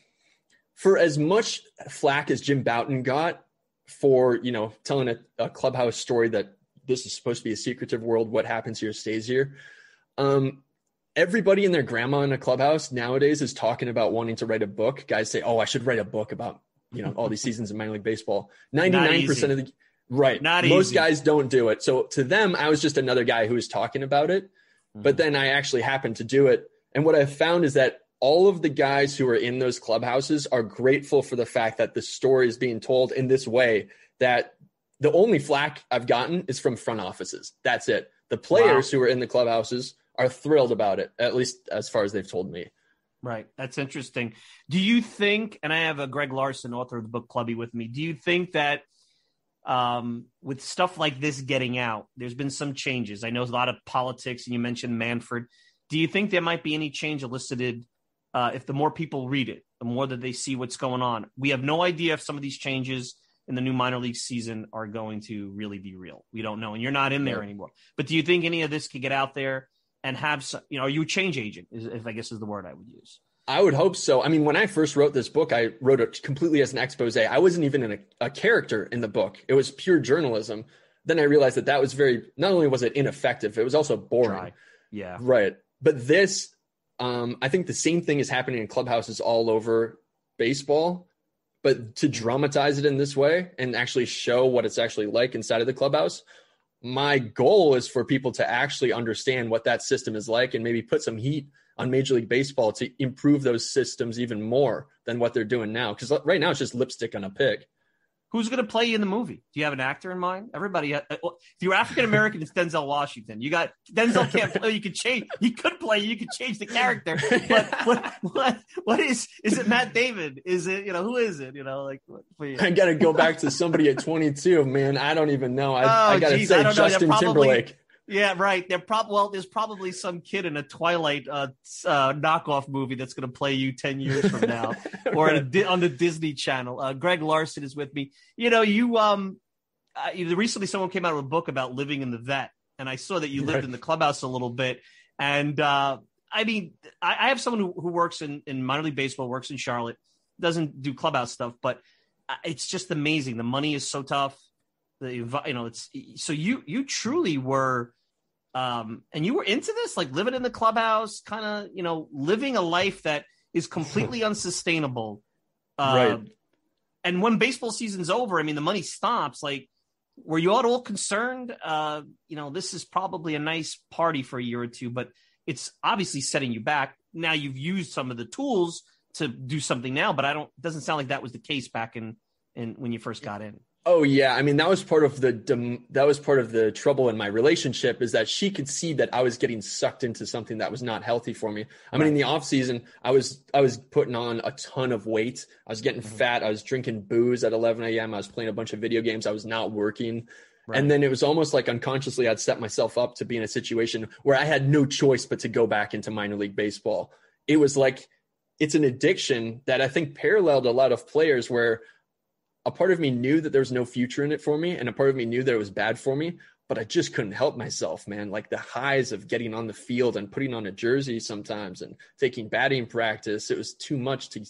for as much flack as Jim Bouton got for, you know, telling a, a clubhouse story that this is supposed to be a secretive world, what happens here stays here. Um, everybody and their grandma in a clubhouse nowadays is talking about wanting to write a book. Guys say, oh, I should write a book about, you know, all these seasons of minor league baseball. ninety-nine percent of the right. Not Most easy. guys don't do it. So to them, I was just another guy who was talking about it, mm-hmm. but then I actually happened to do it. And what I've found is that all of the guys who are in those clubhouses are grateful for the fact that the story is being told in this way, that the only flack I've gotten is from front offices. That's it. The players wow. who are in the clubhouses are thrilled about it, at least as far as they've told me. Right. That's interesting. Do you think, and I have a Greg Larson, author of the book Clubby, with me. Do you think that um, with stuff like this getting out, there's been some changes? I know a lot of politics, and you mentioned Manfred. Do you think there might be any change elicited Uh, if the more people read it, the more that they see what's going on? We have no idea if some of these changes in the new minor league season are going to really be real. We don't know, and you're not in there anymore. But do you think any of this could get out there and have some, you know, are you a change agent, is, if I guess is the word I would use? I would hope so. I mean, when I first wrote this book, I wrote it completely as an expose. I wasn't even in a, a character in the book. It was pure journalism. Then I realized that that was very, not only was it ineffective, it was also boring. Dry. Yeah. Right. But this, Um, I think the same thing is happening in clubhouses all over baseball, but to dramatize it in this way and actually show what it's actually like inside of the clubhouse, my goal is for people to actually understand what that system is like and maybe put some heat on Major League Baseball to improve those systems even more than what they're doing now. Because right now it's just lipstick on a pig. Who's going to play you in the movie? Do you have an actor in mind? Everybody, uh, if you're African American, it's Denzel Washington. You got Denzel can't play. You could change. You could play. You could change the character. But what, what, what is? Is it Matt Damon? Is it? You know, who is it? You know, like what, you? I got to go back to somebody at twenty-two. Man, I don't even know. I, oh, I got to geez, say I Justin probably, Timberlake. Yeah, right. They're prob- well, there's probably some kid in a Twilight uh, uh, knockoff movie that's going to play you ten years from now, or right. a, on the Disney Channel. Uh, Greg Larson is with me. You know, you um, uh, recently someone came out with a book about living in the vet, and I saw that you lived right. in the clubhouse a little bit. And uh, I mean, I, I have someone who, who works in, in minor league baseball, works in Charlotte, doesn't do clubhouse stuff, but it's just amazing. The money is so tough. The, you know, it's so you you truly were, um, and you were into this, like living in the clubhouse, kind of, you know, living a life that is completely unsustainable. Uh, right. And when baseball season's over, I mean, the money stops. Like, were you at all concerned? Uh, you know, this is probably a nice party for a year or two, but it's obviously setting you back. Now you've used some of the tools to do something now, but I don't. It doesn't sound like that was the case back in in when you first got in. Oh yeah, I mean that was part of the that was part of the trouble in my relationship, is that she could see that I was getting sucked into something that was not healthy for me. I mean, in the off season, I was I was putting on a ton of weight. I was getting mm-hmm. fat. I was drinking booze at eleven a.m. I was playing a bunch of video games. I was not working. Right. And then it was almost like unconsciously I'd set myself up to be in a situation where I had no choice but to go back into minor league baseball. It was like, it's an addiction that I think paralleled a lot of players, where a part of me knew that there was no future in it for me, and a part of me knew that it was bad for me, but I just couldn't help myself, man. Like the highs of getting on the field and putting on a jersey sometimes and taking batting practice, it was too much to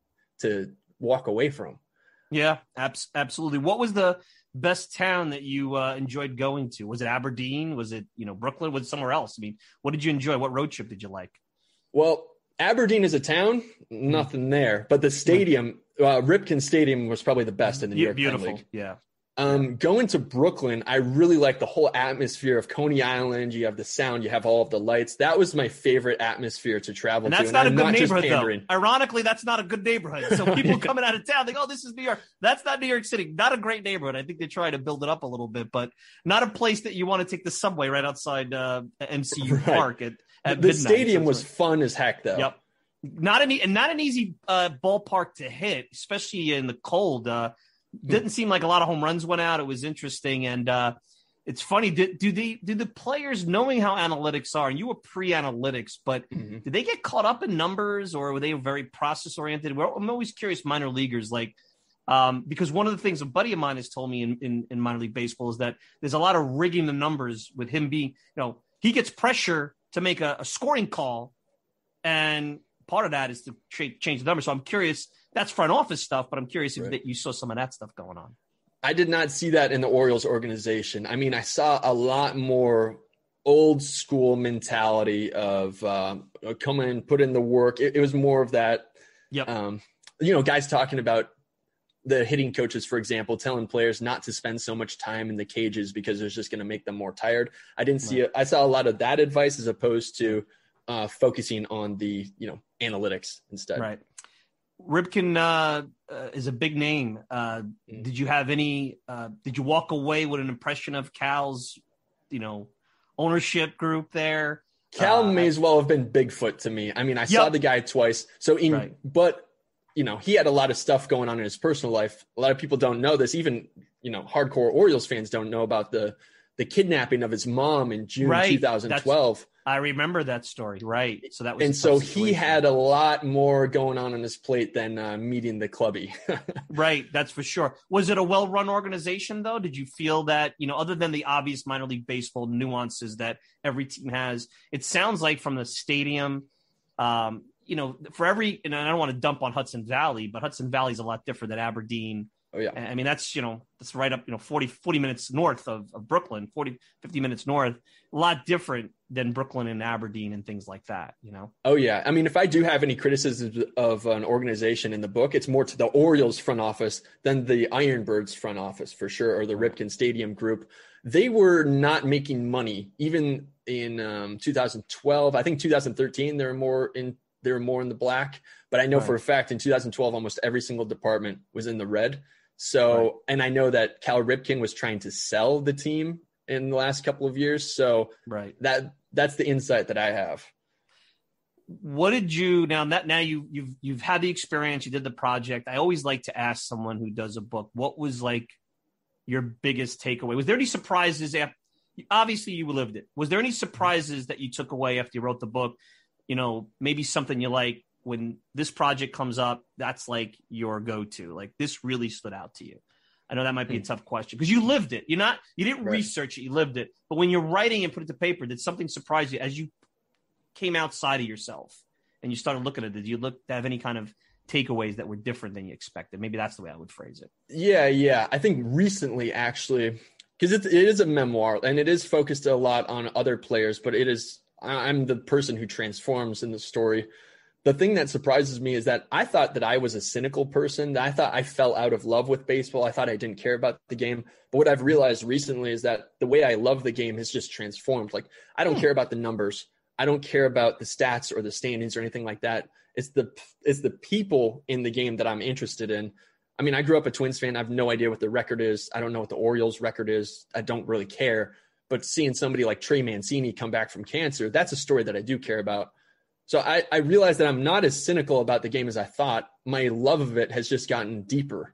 to walk away from. Yeah, abs- absolutely. What was the best town that you uh, enjoyed going to? Was it Aberdeen? Was it, you know, Brooklyn? Was it somewhere else? I mean, what did you enjoy? What road trip did you like? Well, Aberdeen is a town, nothing there, but the stadium, uh, Ripken Stadium, was probably the best in the New York Beautiful, League. yeah. Um, going to Brooklyn, I really like the whole atmosphere of Coney Island. You have the sound, you have all of the lights. That was my favorite atmosphere to travel and that's to. Not and a I'm good not neighborhood, pandering. though. Ironically, that's not a good neighborhood. So people yeah. coming out of town think, oh, this is New York. That's not New York City. Not a great neighborhood. I think they try to build it up a little bit, but not a place that you want to take the subway right outside uh, M C U right. Park at, at The midnight. stadium so was right. fun as heck, though. Yep. Not an and not an easy uh, ballpark to hit, especially in the cold. Uh, didn't seem like a lot of home runs went out. It was interesting, and uh, it's funny. Do, do the do the players, knowing how analytics are, and you were pre-analytics, but mm-hmm. did they get caught up in numbers, or were they very process oriented? Well, I'm always curious, minor leaguers, like um, because one of the things a buddy of mine has told me in, in in minor league baseball is that there's a lot of rigging the numbers with him being, you know, he gets pressure to make a, a scoring call, and part of that is to tra- change the number. So I'm curious, that's front office stuff, but I'm curious if right. that you saw some of that stuff going on. I did not see that in the Orioles organization. I mean, I saw a lot more old school mentality of um, come in, put in the work. It, it was more of that, yep. um, you know, guys talking about the hitting coaches, for example, telling players not to spend so much time in the cages because it's just going to make them more tired. I didn't see right. it. I saw a lot of that advice as opposed to uh, focusing on the, you know, analytics instead. Right. Ripken uh, uh, is a big name. Uh, mm. Did you have any, uh, did you walk away with an impression of Cal's, you know, ownership group there? Cal uh, may as well have been Bigfoot to me. I mean, I yep. saw the guy twice. So in, right. but you know, he had a lot of stuff going on in his personal life. A lot of people don't know this. Even, you know, hardcore Orioles fans don't know about the, the kidnapping of his mom in June right. twenty twelve. That's, I remember that story. Right. So that was, and so he had a lot more going on on his plate than uh, meeting the clubby. Right. That's for sure. Was it a well-run organization though? Did you feel that, you know, other than the obvious minor league baseball nuances that every team has, it sounds like from the stadium, um, you know, for every, and I don't want to dump on Hudson Valley, but Hudson Valley is a lot different than Aberdeen. Oh yeah. I mean, that's, you know, that's right up, you know, forty, forty minutes north of, of Brooklyn, forty, fifty minutes north, a lot different than Brooklyn and Aberdeen and things like that, you know? Oh yeah. I mean, if I do have any criticisms of an organization in the book, it's more to the Orioles front office than the Ironbirds front office for sure, or the Ripken Stadium group. They were not making money even in um, two thousand twelve. I think two thousand thirteen, they were more in, they were more in the black, but I know right. for a fact in two thousand twelve, almost every single department was in the red. So, right. and I know that Cal Ripken was trying to sell the team in the last couple of years. So right. that, that's the insight that I have. What did you, now that now you, you've, you've had the experience, you did the project. I always like to ask someone who does a book, what was like your biggest takeaway? Was there any surprises after, obviously you lived it. Was there any surprises that you took away after you wrote the book? You know, maybe something you like, when this project comes up, that's like your go-to, like this really stood out to you. I know that might be a tough question because you lived it. You're not, you didn't right. research it, you lived it. But when you're writing and put it to paper, did something surprise you as you came outside of yourself and you started looking at it? Did you look have any kind of takeaways that were different than you expected? Maybe that's the way I would phrase it. Yeah, yeah. I think recently actually, because it, it is a memoir and it is focused a lot on other players, but it is, I'm the person who transforms in the story. The thing that surprises me is that I thought that I was a cynical person, that I thought I fell out of love with baseball. I thought I didn't care about the game. But what I've realized recently is that the way I love the game has just transformed. Like, I don't hmm. care about the numbers. I don't care about the stats or the standings or anything like that. It's the, it's the people in the game that I'm interested in. I mean, I grew up a Twins fan. I have no idea what the record is. I don't know what the Orioles record is. I don't really care. But seeing somebody like Trey Mancini come back from cancer, that's a story that I do care about. So I, I realized that I'm not as cynical about the game as I thought. My love of it has just gotten deeper.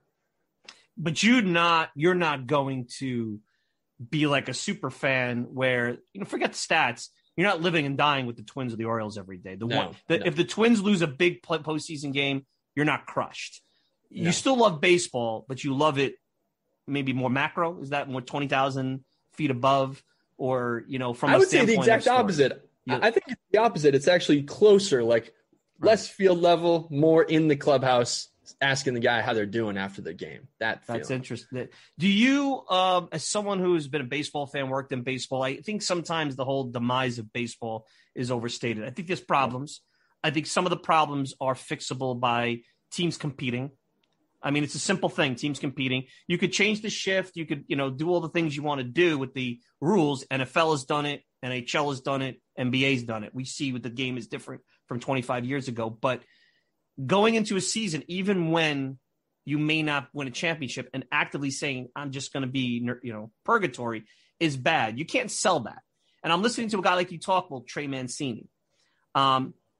But you're not, you're not going to be like a super fan where, you know, forget the stats. You're not living and dying with the Twins or the Orioles every day. The no, one, the, no. If the Twins lose a big postseason game, you're not crushed. No. You still love baseball, but you love it maybe more macro. Is that more twenty thousand feet above, or, you know, from I a would say the exact opposite. Yeah. I think it's the opposite. It's actually closer, like right. less field level, more in the clubhouse, asking the guy how they're doing after the game. That That's feeling. interesting. Do you, um, as someone who's been a baseball fan, worked in baseball, I think sometimes the whole demise of baseball is overstated. I think there's problems. I think some of the problems are fixable by teams competing. I mean, it's a simple thing, teams competing. You could change the shift. You could, you know, do all the things you want to do with the rules. N F L has done it. N H L has done it. N B A's done it. We see what the game is different from twenty-five years ago. But going into a season, even when you may not win a championship and actively saying, I'm just going to be, you know, purgatory is bad. You can't sell that. And I'm listening to a guy like you talk, well, Trey Mancini. Um,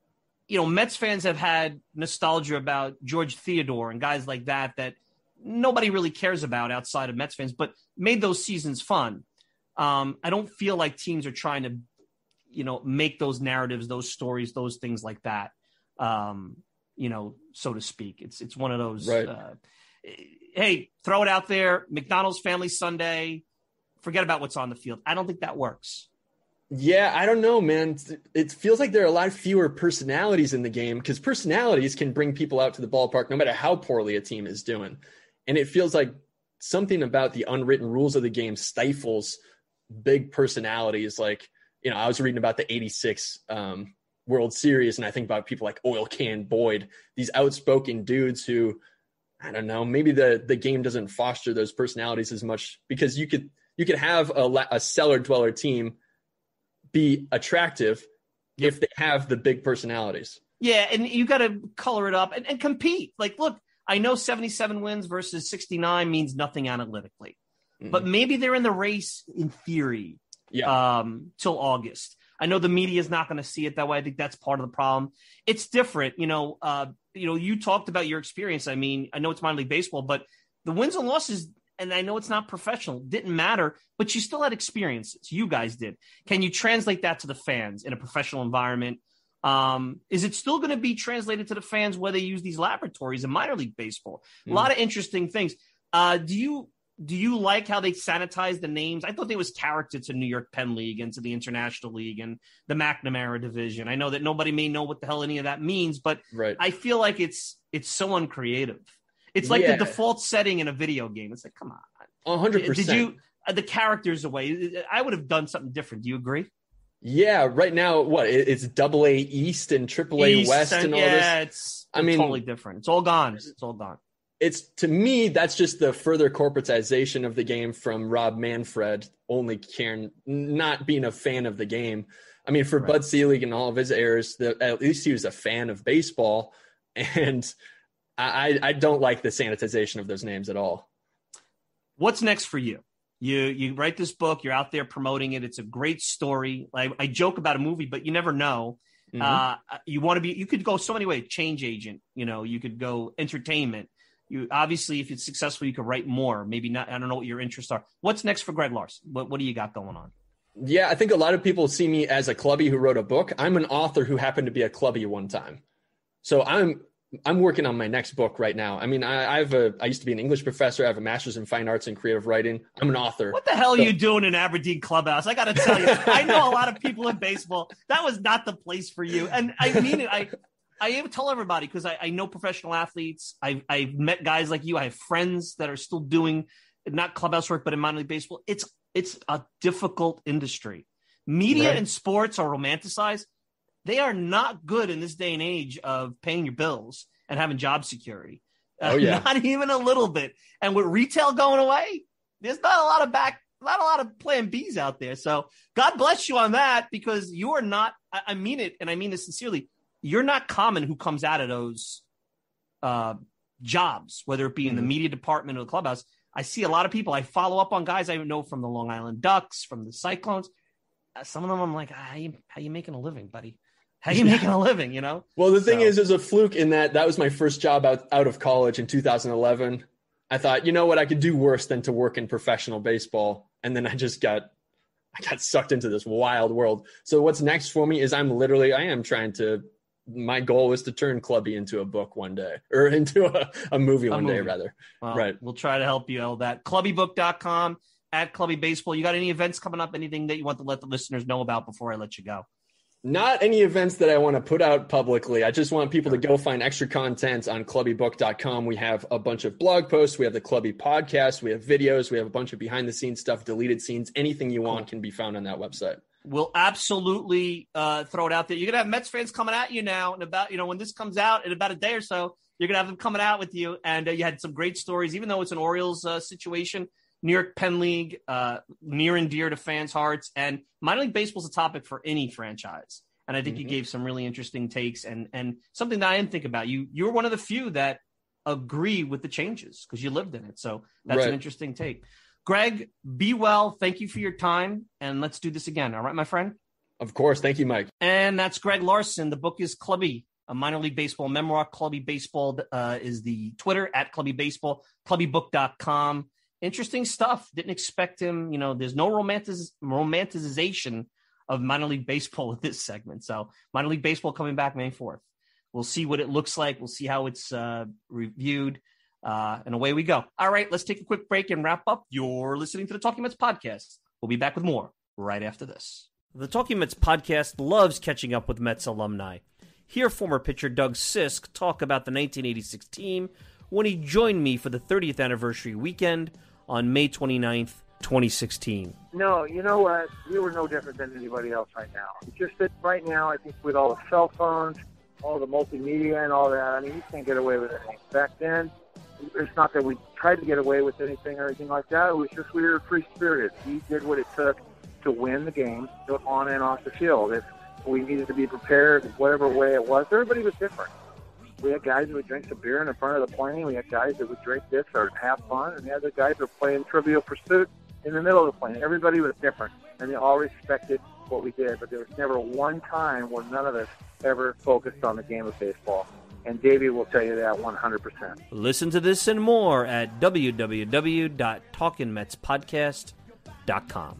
you know, Mets fans have had nostalgia about George Theodore and guys like that that nobody really cares about outside of Mets fans, but made those seasons fun. Um, I don't feel like teams are trying to, you know, make those narratives, those stories, those things like that, um, you know, so to speak. It's it's one of those, right. uh, hey, throw it out there, McDonald's Family Sunday, forget about what's on the field. I don't think that works. Yeah, I don't know, man. It feels like there are a lot fewer personalities in the game because personalities can bring people out to the ballpark no matter how poorly a team is doing. And it feels like something about the unwritten rules of the game stifles big personalities. Like, you know, I was reading about the eighty-six um, World Series, and I think about people like Oil Can Boyd, these outspoken dudes who, I don't know, maybe the, the game doesn't foster those personalities as much because you could you could have a, a cellar dweller team be attractive if they have the big personalities. Yeah, and you got to color it up and, and compete. Like, look, I know seventy-seven wins versus sixty-nine means nothing analytically, mm-hmm. but maybe they're in the race in theory yeah. um, till August. I know the media is not going to see it that way. I think that's part of the problem. It's different. You know, uh, you know, you talked about your experience. I mean, I know it's minor league baseball, but the wins and losses, and I know it's not professional, didn't matter, but you still had experiences. You guys did. Can you translate that to the fans in a professional environment? Um, is it still going to be translated to the fans where they use these laboratories in minor league baseball? Mm. A lot of interesting things. Uh, do you do you like how they sanitize the names? I thought there was character to New York Penn League and to the International League and the McNamara division. I know that nobody may know what the hell any of that means, but right. I feel like it's it's so uncreative. It's like yeah. the default setting in a video game. It's like, come on. one hundred percent. Did you, uh, the characters away, I would have done something different. Do you agree? Yeah, right now, what, it's double A East and triple A East West and, and all yeah, this? Yeah, it's, I it's mean, totally different. It's all gone. It's all gone. It's, to me, that's just the further corporatization of the game from Rob Manfred, only caring, not being a fan of the game. I mean, for right. Bud Selig and all of his errors, the, at least he was a fan of baseball, and I, I don't like the sanitization of those names at all. What's next for you? You you write this book. You're out there promoting it. It's a great story. I, I joke about a movie, but you never know. Mm-hmm. Uh, you want to be. You could go so many ways. Change agent. You know. You could go entertainment. You obviously, if it's successful, you could write more. Maybe not. I don't know what your interests are. What's next for Greg Larson? What What do you got going on? Yeah, I think a lot of people see me as a clubby who wrote a book. I'm an author who happened to be a clubby one time. So I'm. I'm working on my next book right now. I mean, I, I have a, I used to be an English professor. I have a master's in fine arts and creative writing. I'm an author. What the hell so, are you doing in Aberdeen Clubhouse? I got to tell you, I know a lot of people in baseball. That was not the place for you. And I mean it. I, I tell everybody because I, I know professional athletes. I've, I've met guys like you. I have friends that are still doing not clubhouse work, but in minor league baseball. It's, it's a difficult industry. Media right. and sports are romanticized. They are not good in this day and age of paying your bills and having job security. Uh, oh, yeah. Not even a little bit. And with retail going away, there's not a lot of back, not a lot of plan Bs out there. So God bless you on that, because you are not, I, I mean it, and I mean this sincerely, you're not common who comes out of those uh, jobs, whether it be in the media department or the clubhouse. I see a lot of people. I follow up on guys I know from the Long Island Ducks, from the Cyclones. Uh, some of them I'm like, ah, how you, how you making a living, buddy? How are you making a living, you know? Well, the thing so. is, there's a fluke in that that was my first job out, out of college in two thousand eleven. I thought, you know what, I could do worse than to work in professional baseball. And then I just got, I got sucked into this wild world. So what's next for me is I'm literally, I am trying to, my goal is to turn Clubby into a book one day, or into a, a movie one a movie. day, rather. Well, right. We'll try to help you all that. clubby book dot com, at Clubby Baseball. You got any events coming up? Anything that you want to let the listeners know about before I let you go? Not any events that I want to put out publicly. I just want people to go find extra content on clubby book dot com. We have a bunch of blog posts. We have the Clubby podcast. We have videos. We have a bunch of behind-the-scenes stuff, deleted scenes. Anything you want can be found on that website. We'll absolutely uh, throw it out there. You're going to have Mets fans coming at you now. And about, you know, when this comes out in about a day or so, you're going to have them coming out with you. And uh, you had some great stories, even though it's an Orioles uh, situation. New York Penn League, uh, near and dear to fans' hearts. And minor league baseball is a topic for any franchise. And I think mm-hmm. you gave some really interesting takes and and something that I didn't think about. You you're one of the few that agree with the changes because you lived in it. So that's right. An interesting take. Greg, be well. Thank you for your time. And let's do this again. All right, my friend? Of course. Thank you, Mike. And that's Greg Larson. The book is Clubby. a minor league baseball memoir. Clubby Baseball uh, is the Twitter, at Clubby Baseball, clubby book dot com. Interesting stuff. Didn't expect him. You know, there's no romantic- romanticization of minor league baseball with this segment. So minor league baseball coming back May fourth. We'll see what it looks like. We'll see how it's uh, reviewed. Uh, and away we go. All right, let's take a quick break and wrap up. You're listening to the Talking Mets podcast. We'll be back with more right after this. The Talking Mets podcast loves catching up with Mets alumni. Hear former pitcher Doug Sisk talk about the nineteen eighty-six team when he joined me for the thirtieth anniversary weekend on May twenty-ninth, twenty sixteen. No, you know what? We were no different than anybody else right now. It's just that right now, I think with all the cell phones, all the multimedia and all that, I mean, you can't get away with anything. Back then, it's not that we tried to get away with anything or anything like that. It was just we were free-spirited. We did what it took to win the game, on and off the field. If we needed to be prepared, whatever way it was, everybody was different. We had guys who would drink some beer in the front of the plane. We had guys that would drink this or have fun. And the other guys were playing Trivial Pursuit in the middle of the plane. Everybody was different, and they all respected what we did. But there was never one time where none of us ever focused on the game of baseball. And Davey will tell you that one hundred percent. Listen to this and more at w w w dot talkin mets podcast dot com.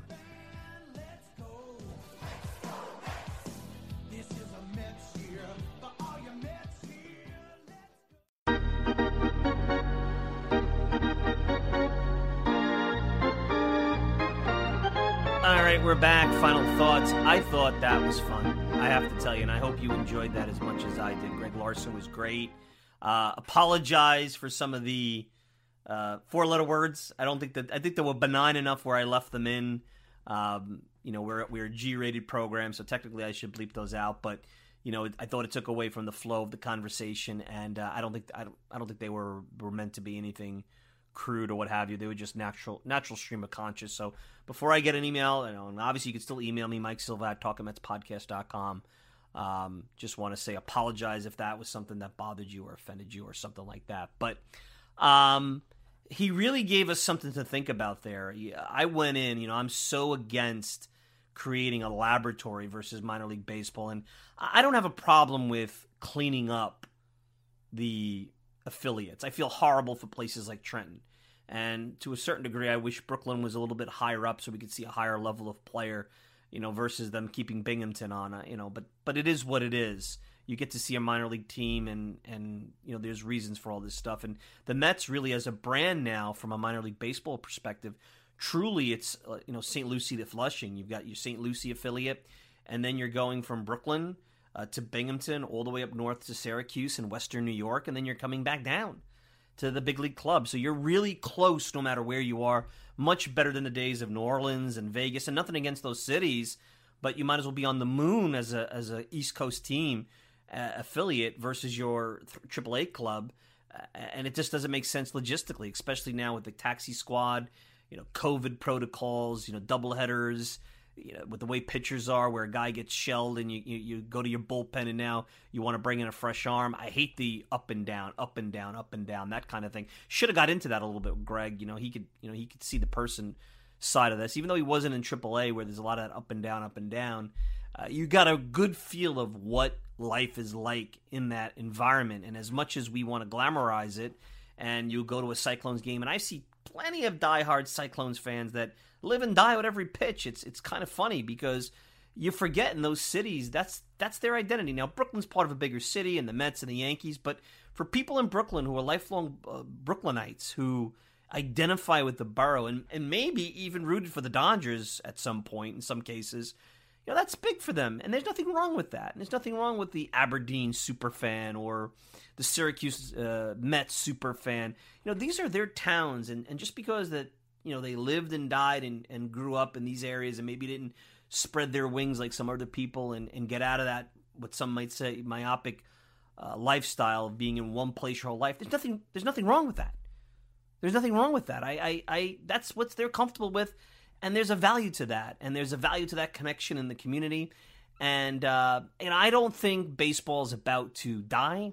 All right, we're back. Final thoughts. I thought that was fun. I have to tell you, and I hope you enjoyed that as much as I did. Greg Larson was great. Uh, apologize for some of the uh, four-letter words. I don't think that. I think they were benign enough where I left them in. Um, you know, we're we're a G-rated program, so technically I should bleep those out. But you know, I thought it took away from the flow of the conversation, and uh, I don't think I don't, I don't think they were were meant to be anything crude or what have you. They were just natural natural stream of conscious. So before I get an email, you know, and obviously you can still email me, Mike Silva at talking mets podcast dot com. Um, just want to say apologize if that was something that bothered you or offended you or something like that. But um, he really gave us something to think about there. I went in, you know, I'm so against creating a laboratory versus minor league baseball. And I don't have a problem with cleaning up the affiliates. I feel horrible for places like Trenton. And to a certain degree, I wish Brooklyn was a little bit higher up so we could see a higher level of player, you know, versus them keeping Binghamton on, you know, but but it is what it is. You get to see a minor league team and, and you know, there's reasons for all this stuff. And the Mets really as a brand now from a minor league baseball perspective, truly it's, uh, you know, Saint Lucie to Flushing. You've got your Saint Lucie affiliate, and then you're going from Brooklyn Uh, to Binghamton, all the way up north to Syracuse and Western New York, and then you're coming back down to the big league club. So you're really close no matter where you are, much better than the days of New Orleans and Vegas, and nothing against those cities, but you might as well be on the moon as a as a East Coast team uh, affiliate versus your th- triple A club, uh, and it just doesn't make sense logistically, especially now with the taxi squad, you know, COVID protocols, you know, doubleheaders, you know, with the way pitchers are, where a guy gets shelled and you, you, you go to your bullpen and now you want to bring in a fresh arm. I hate the up and down, up and down, up and down, that kind of thing. Should have got into that a little bit with Greg. You know, he could, you know, he could see the person side of this, even though he wasn't in triple A where there's a lot of that up and down, up and down. Uh, you got a good feel of what life is like in that environment. And as much as we want to glamorize it, and you go to a Cyclones game, and I see plenty of diehard Cyclones fans that live and die with every pitch. It's it's kind of funny because you forget in those cities, that's that's their identity. Now, Brooklyn's part of a bigger city, and the Mets and the Yankees, but for people in Brooklyn who are lifelong uh, Brooklynites who identify with the borough and, and maybe even rooted for the Dodgers at some point in some cases, you know, that's big for them. And there's nothing wrong with that. And there's nothing wrong with the Aberdeen superfan or the Syracuse uh, Mets superfan. You know, these are their towns, and, and just because that, you know, they lived and died and, and grew up in these areas and maybe didn't spread their wings like some other people and, and get out of that, what some might say, myopic uh, lifestyle of being in one place your whole life. There's nothing there's nothing wrong with that. There's nothing wrong with that. I, I, I that's what they're comfortable with, and there's a value to that, and there's a value to that connection in the community. And uh, and I don't think baseball is about to die.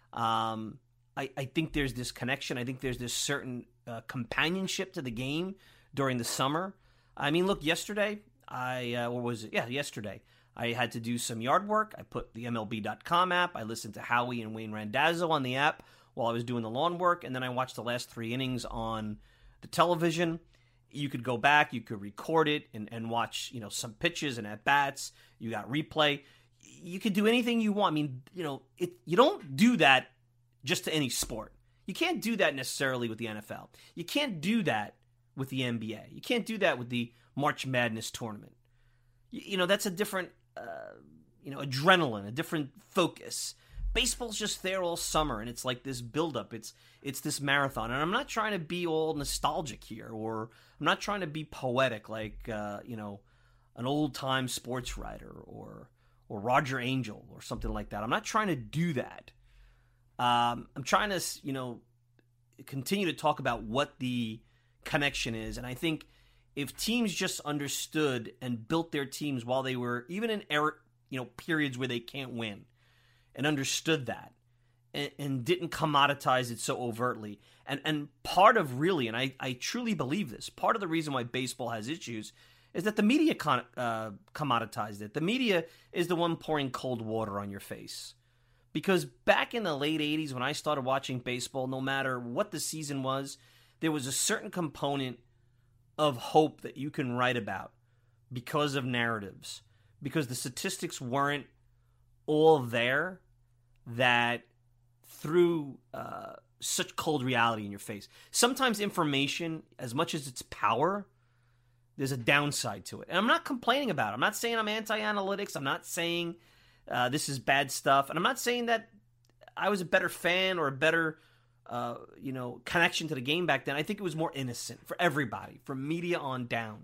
Um, I, I think there's this connection. I think there's this certain uh, companionship to the game during the summer. I mean, look, yesterday, I uh, what was it? Yeah, yesterday, I had to do some yard work. I put the M L B dot com app. I listened to Howie and Wayne Randazzo on the app while I was doing the lawn work, and then I watched the last three innings on the television. You could go back, you could record it and, and watch, you know, some pitches and at-bats. You got replay. You could do anything you want. I mean, you know, it. You don't do that just to any sport. You can't do that necessarily with the N F L. You can't do that with the N B A. You can't do that with the March Madness tournament. You, you know, that's a different, uh, you know, adrenaline, a different focus. Baseball's just there all summer, and it's like this buildup. It's it's this marathon, and I'm not trying to be all nostalgic here, or I'm not trying to be poetic like uh, you know, an old time sports writer or or Roger Angel or something like that. I'm not trying to do that. Um, I'm trying to you know continue to talk about what the connection is, and I think if teams just understood and built their teams while they were even in er- you know periods where they can't win, and understood that, and, and didn't commoditize it so overtly. And and part of really, and I, I truly believe this, part of the reason why baseball has issues is that the media con- uh, commoditized it. The media is the one pouring cold water on your face. Because back in the late eighties when I started watching baseball, no matter what the season was, there was a certain component of hope that you can write about because of narratives. Because the statistics weren't all there that threw uh, such cold reality in your face. Sometimes information, as much as it's power, there's a downside to it. And I'm not complaining about it. I'm not saying I'm anti-analytics. I'm not saying uh, this is bad stuff. And I'm not saying that I was a better fan or a better uh, you know, connection to the game back then. I think it was more innocent for everybody, from media on down.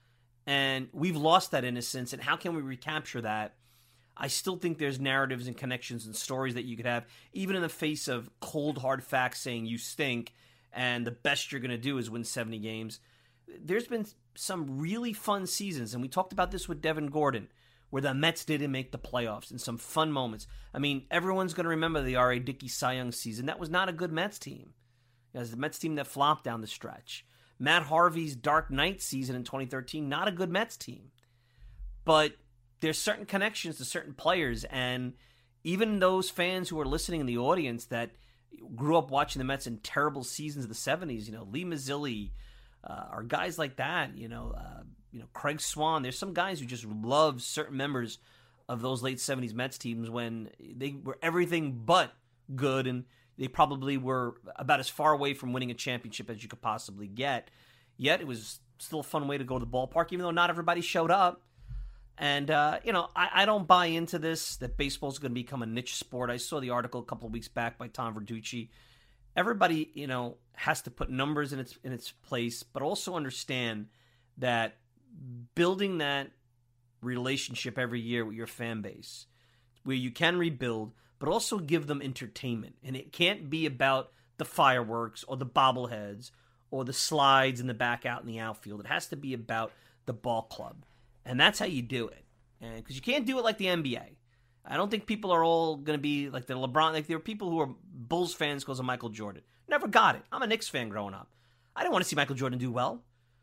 And we've lost that innocence. And how can we recapture that? I still think there's narratives and connections and stories that you could have, even in the face of cold, hard facts saying you stink and the best you're going to do is win seventy games. There's been some really fun seasons, and we talked about this with Devin Gordon, where the Mets didn't make the playoffs and some fun moments. I mean, everyone's going to remember the R A. Dickey Cy Young season. That was not a good Mets team. It was the Mets team that flopped down the stretch. Matt Harvey's Dark Knight season in twenty thirteen, not a good Mets team. But there's certain connections to certain players, and even those fans who are listening in the audience that grew up watching the Mets in terrible seasons of the seventies, you know, Lee Mazzilli, uh, or guys like that, you know, uh, you know, Craig Swan. There's some guys who just love certain members of those late seventies Mets teams when they were everything but good, and they probably were about as far away from winning a championship as you could possibly get. Yet it was still a fun way to go to the ballpark, even though not everybody showed up. And, uh, you know, I, I don't buy into this, that baseball is going to become a niche sport. I saw the article a couple of weeks back by Tom Verducci. Everybody, you know, has to put numbers in its in its place, but also understand that building that relationship every year with your fan base, where you can rebuild, but also give them entertainment. And it can't be about the fireworks or the bobbleheads or the slides in the back out in the outfield. It has to be about the ball club. And that's how you do it. And because you can't do it like the N B A. I don't think people are all going to be like the LeBron. Like there are people who are Bulls fans because of Michael Jordan. Never got it. I'm a Knicks fan growing up. I didn't want to see Michael Jordan do well.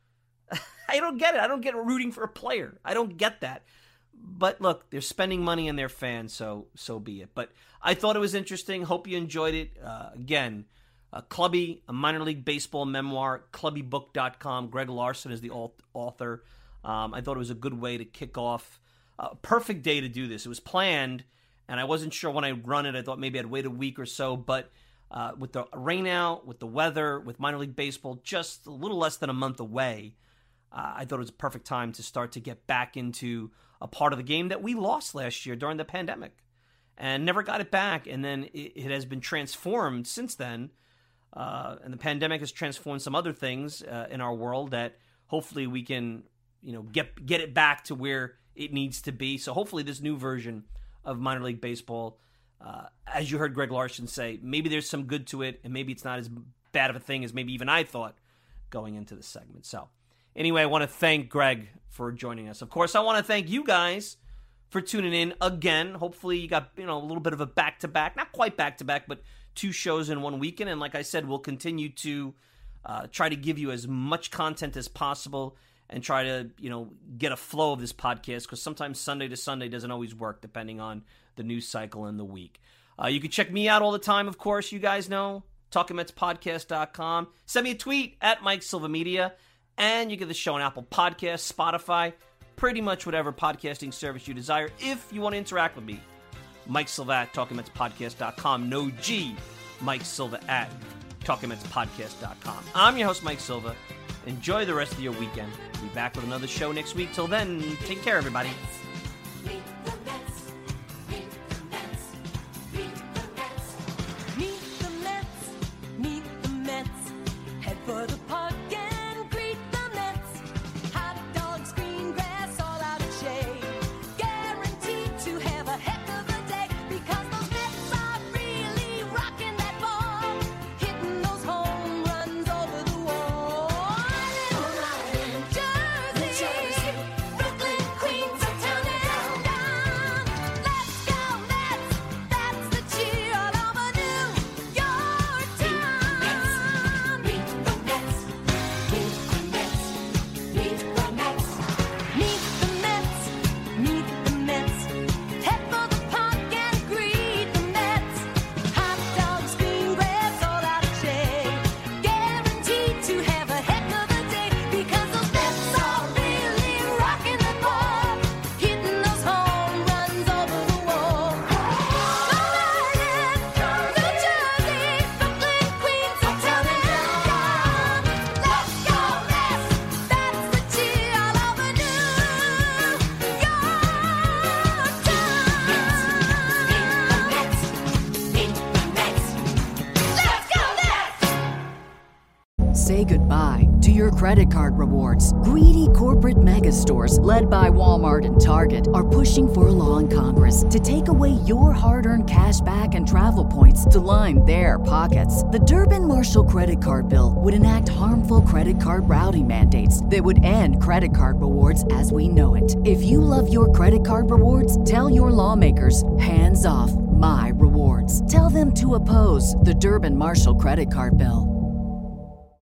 I don't get it. I don't get rooting for a player. I don't get that. But look, they're spending money on their fans, so so be it. But I thought it was interesting. Hope you enjoyed it. Uh, again, uh, Clubby, a minor league baseball memoir, clubby book dot com. Greg Larson is the author. Um, I thought it was a good way to kick off. A uh, perfect day to do this. It was planned, and I wasn't sure when I'd run it. I thought maybe I'd wait a week or so, but uh, with the rain out, with the weather, with minor league baseball just a little less than a month away, uh, I thought it was a perfect time to start to get back into a part of the game that we lost last year during the pandemic and never got it back. And then it, it has been transformed since then, uh, and the pandemic has transformed some other things uh, in our world that hopefully we can you know, get get it back to where it needs to be. So hopefully this new version of minor league baseball, uh, as you heard Greg Larson say, maybe there's some good to it, and maybe it's not as bad of a thing as maybe even I thought going into the segment. So anyway, I want to thank Greg for joining us. Of course, I want to thank you guys for tuning in again. Hopefully you got you know a little bit of a back-to-back, not quite back-to-back, but two shows in one weekend. And like I said, we'll continue to uh, try to give you as much content as possible and try to, you know, get a flow of this podcast, because sometimes Sunday to Sunday doesn't always work depending on the news cycle and the week. Uh, you can check me out all the time, of course, you guys know, talking mets podcast dot com. Send me a tweet at Mike Silva Media, and you get the show on Apple Podcasts, Spotify, pretty much whatever podcasting service you desire. If you want to interact with me, Mike Silva at talking mets podcast dot com. No G, Mike Silva at talking mets podcast dot com. I'm your host, Mike Silva. Enjoy the rest of your weekend. We'll be back with another show next week. Till then, take care, everybody. Meet the Mets, meet the Mets, meet the Mets. Meet the Mets, meet the Mets. Head for the park and greet the Mets. Hot dogs, green grass, all out of shade. Guaranteed to have a heck of a day, because those Mets are really rocking that ball, hitting those home runs over the wall. Jersey, Brooklyn, Queens, uptown and down. Let's go Mets, that's the cheer all over New York town. Meet the Mets, meet the Mets, meet the Mets. Meet the Mets, meet the Mets. Head for the park and greet the Mets. Hot dogs, green grass, all out of shade. Guaranteed to have a heck of a day, because those Mets are really rocking the ball, hitting those home runs over the wall. New Jersey, Brooklyn, Queens, uptown and down. Let's go Mets, that's the cheer all over New York town. Meet the Mets, meet the Mets. Let's go Mets! Say goodbye to your credit card rewards. Greedy corporate mega stores, led by Walmart and Target, are pushing for a law in Congress to take away your hard-earned cash back and travel points to line their pockets. The Durbin-Marshall credit card bill would enact harmful credit card routing mandates that would end credit card rewards as we know it. If you love your credit card rewards, tell your lawmakers, hands off my rewards. Tell them to oppose the Durbin-Marshall credit card bill.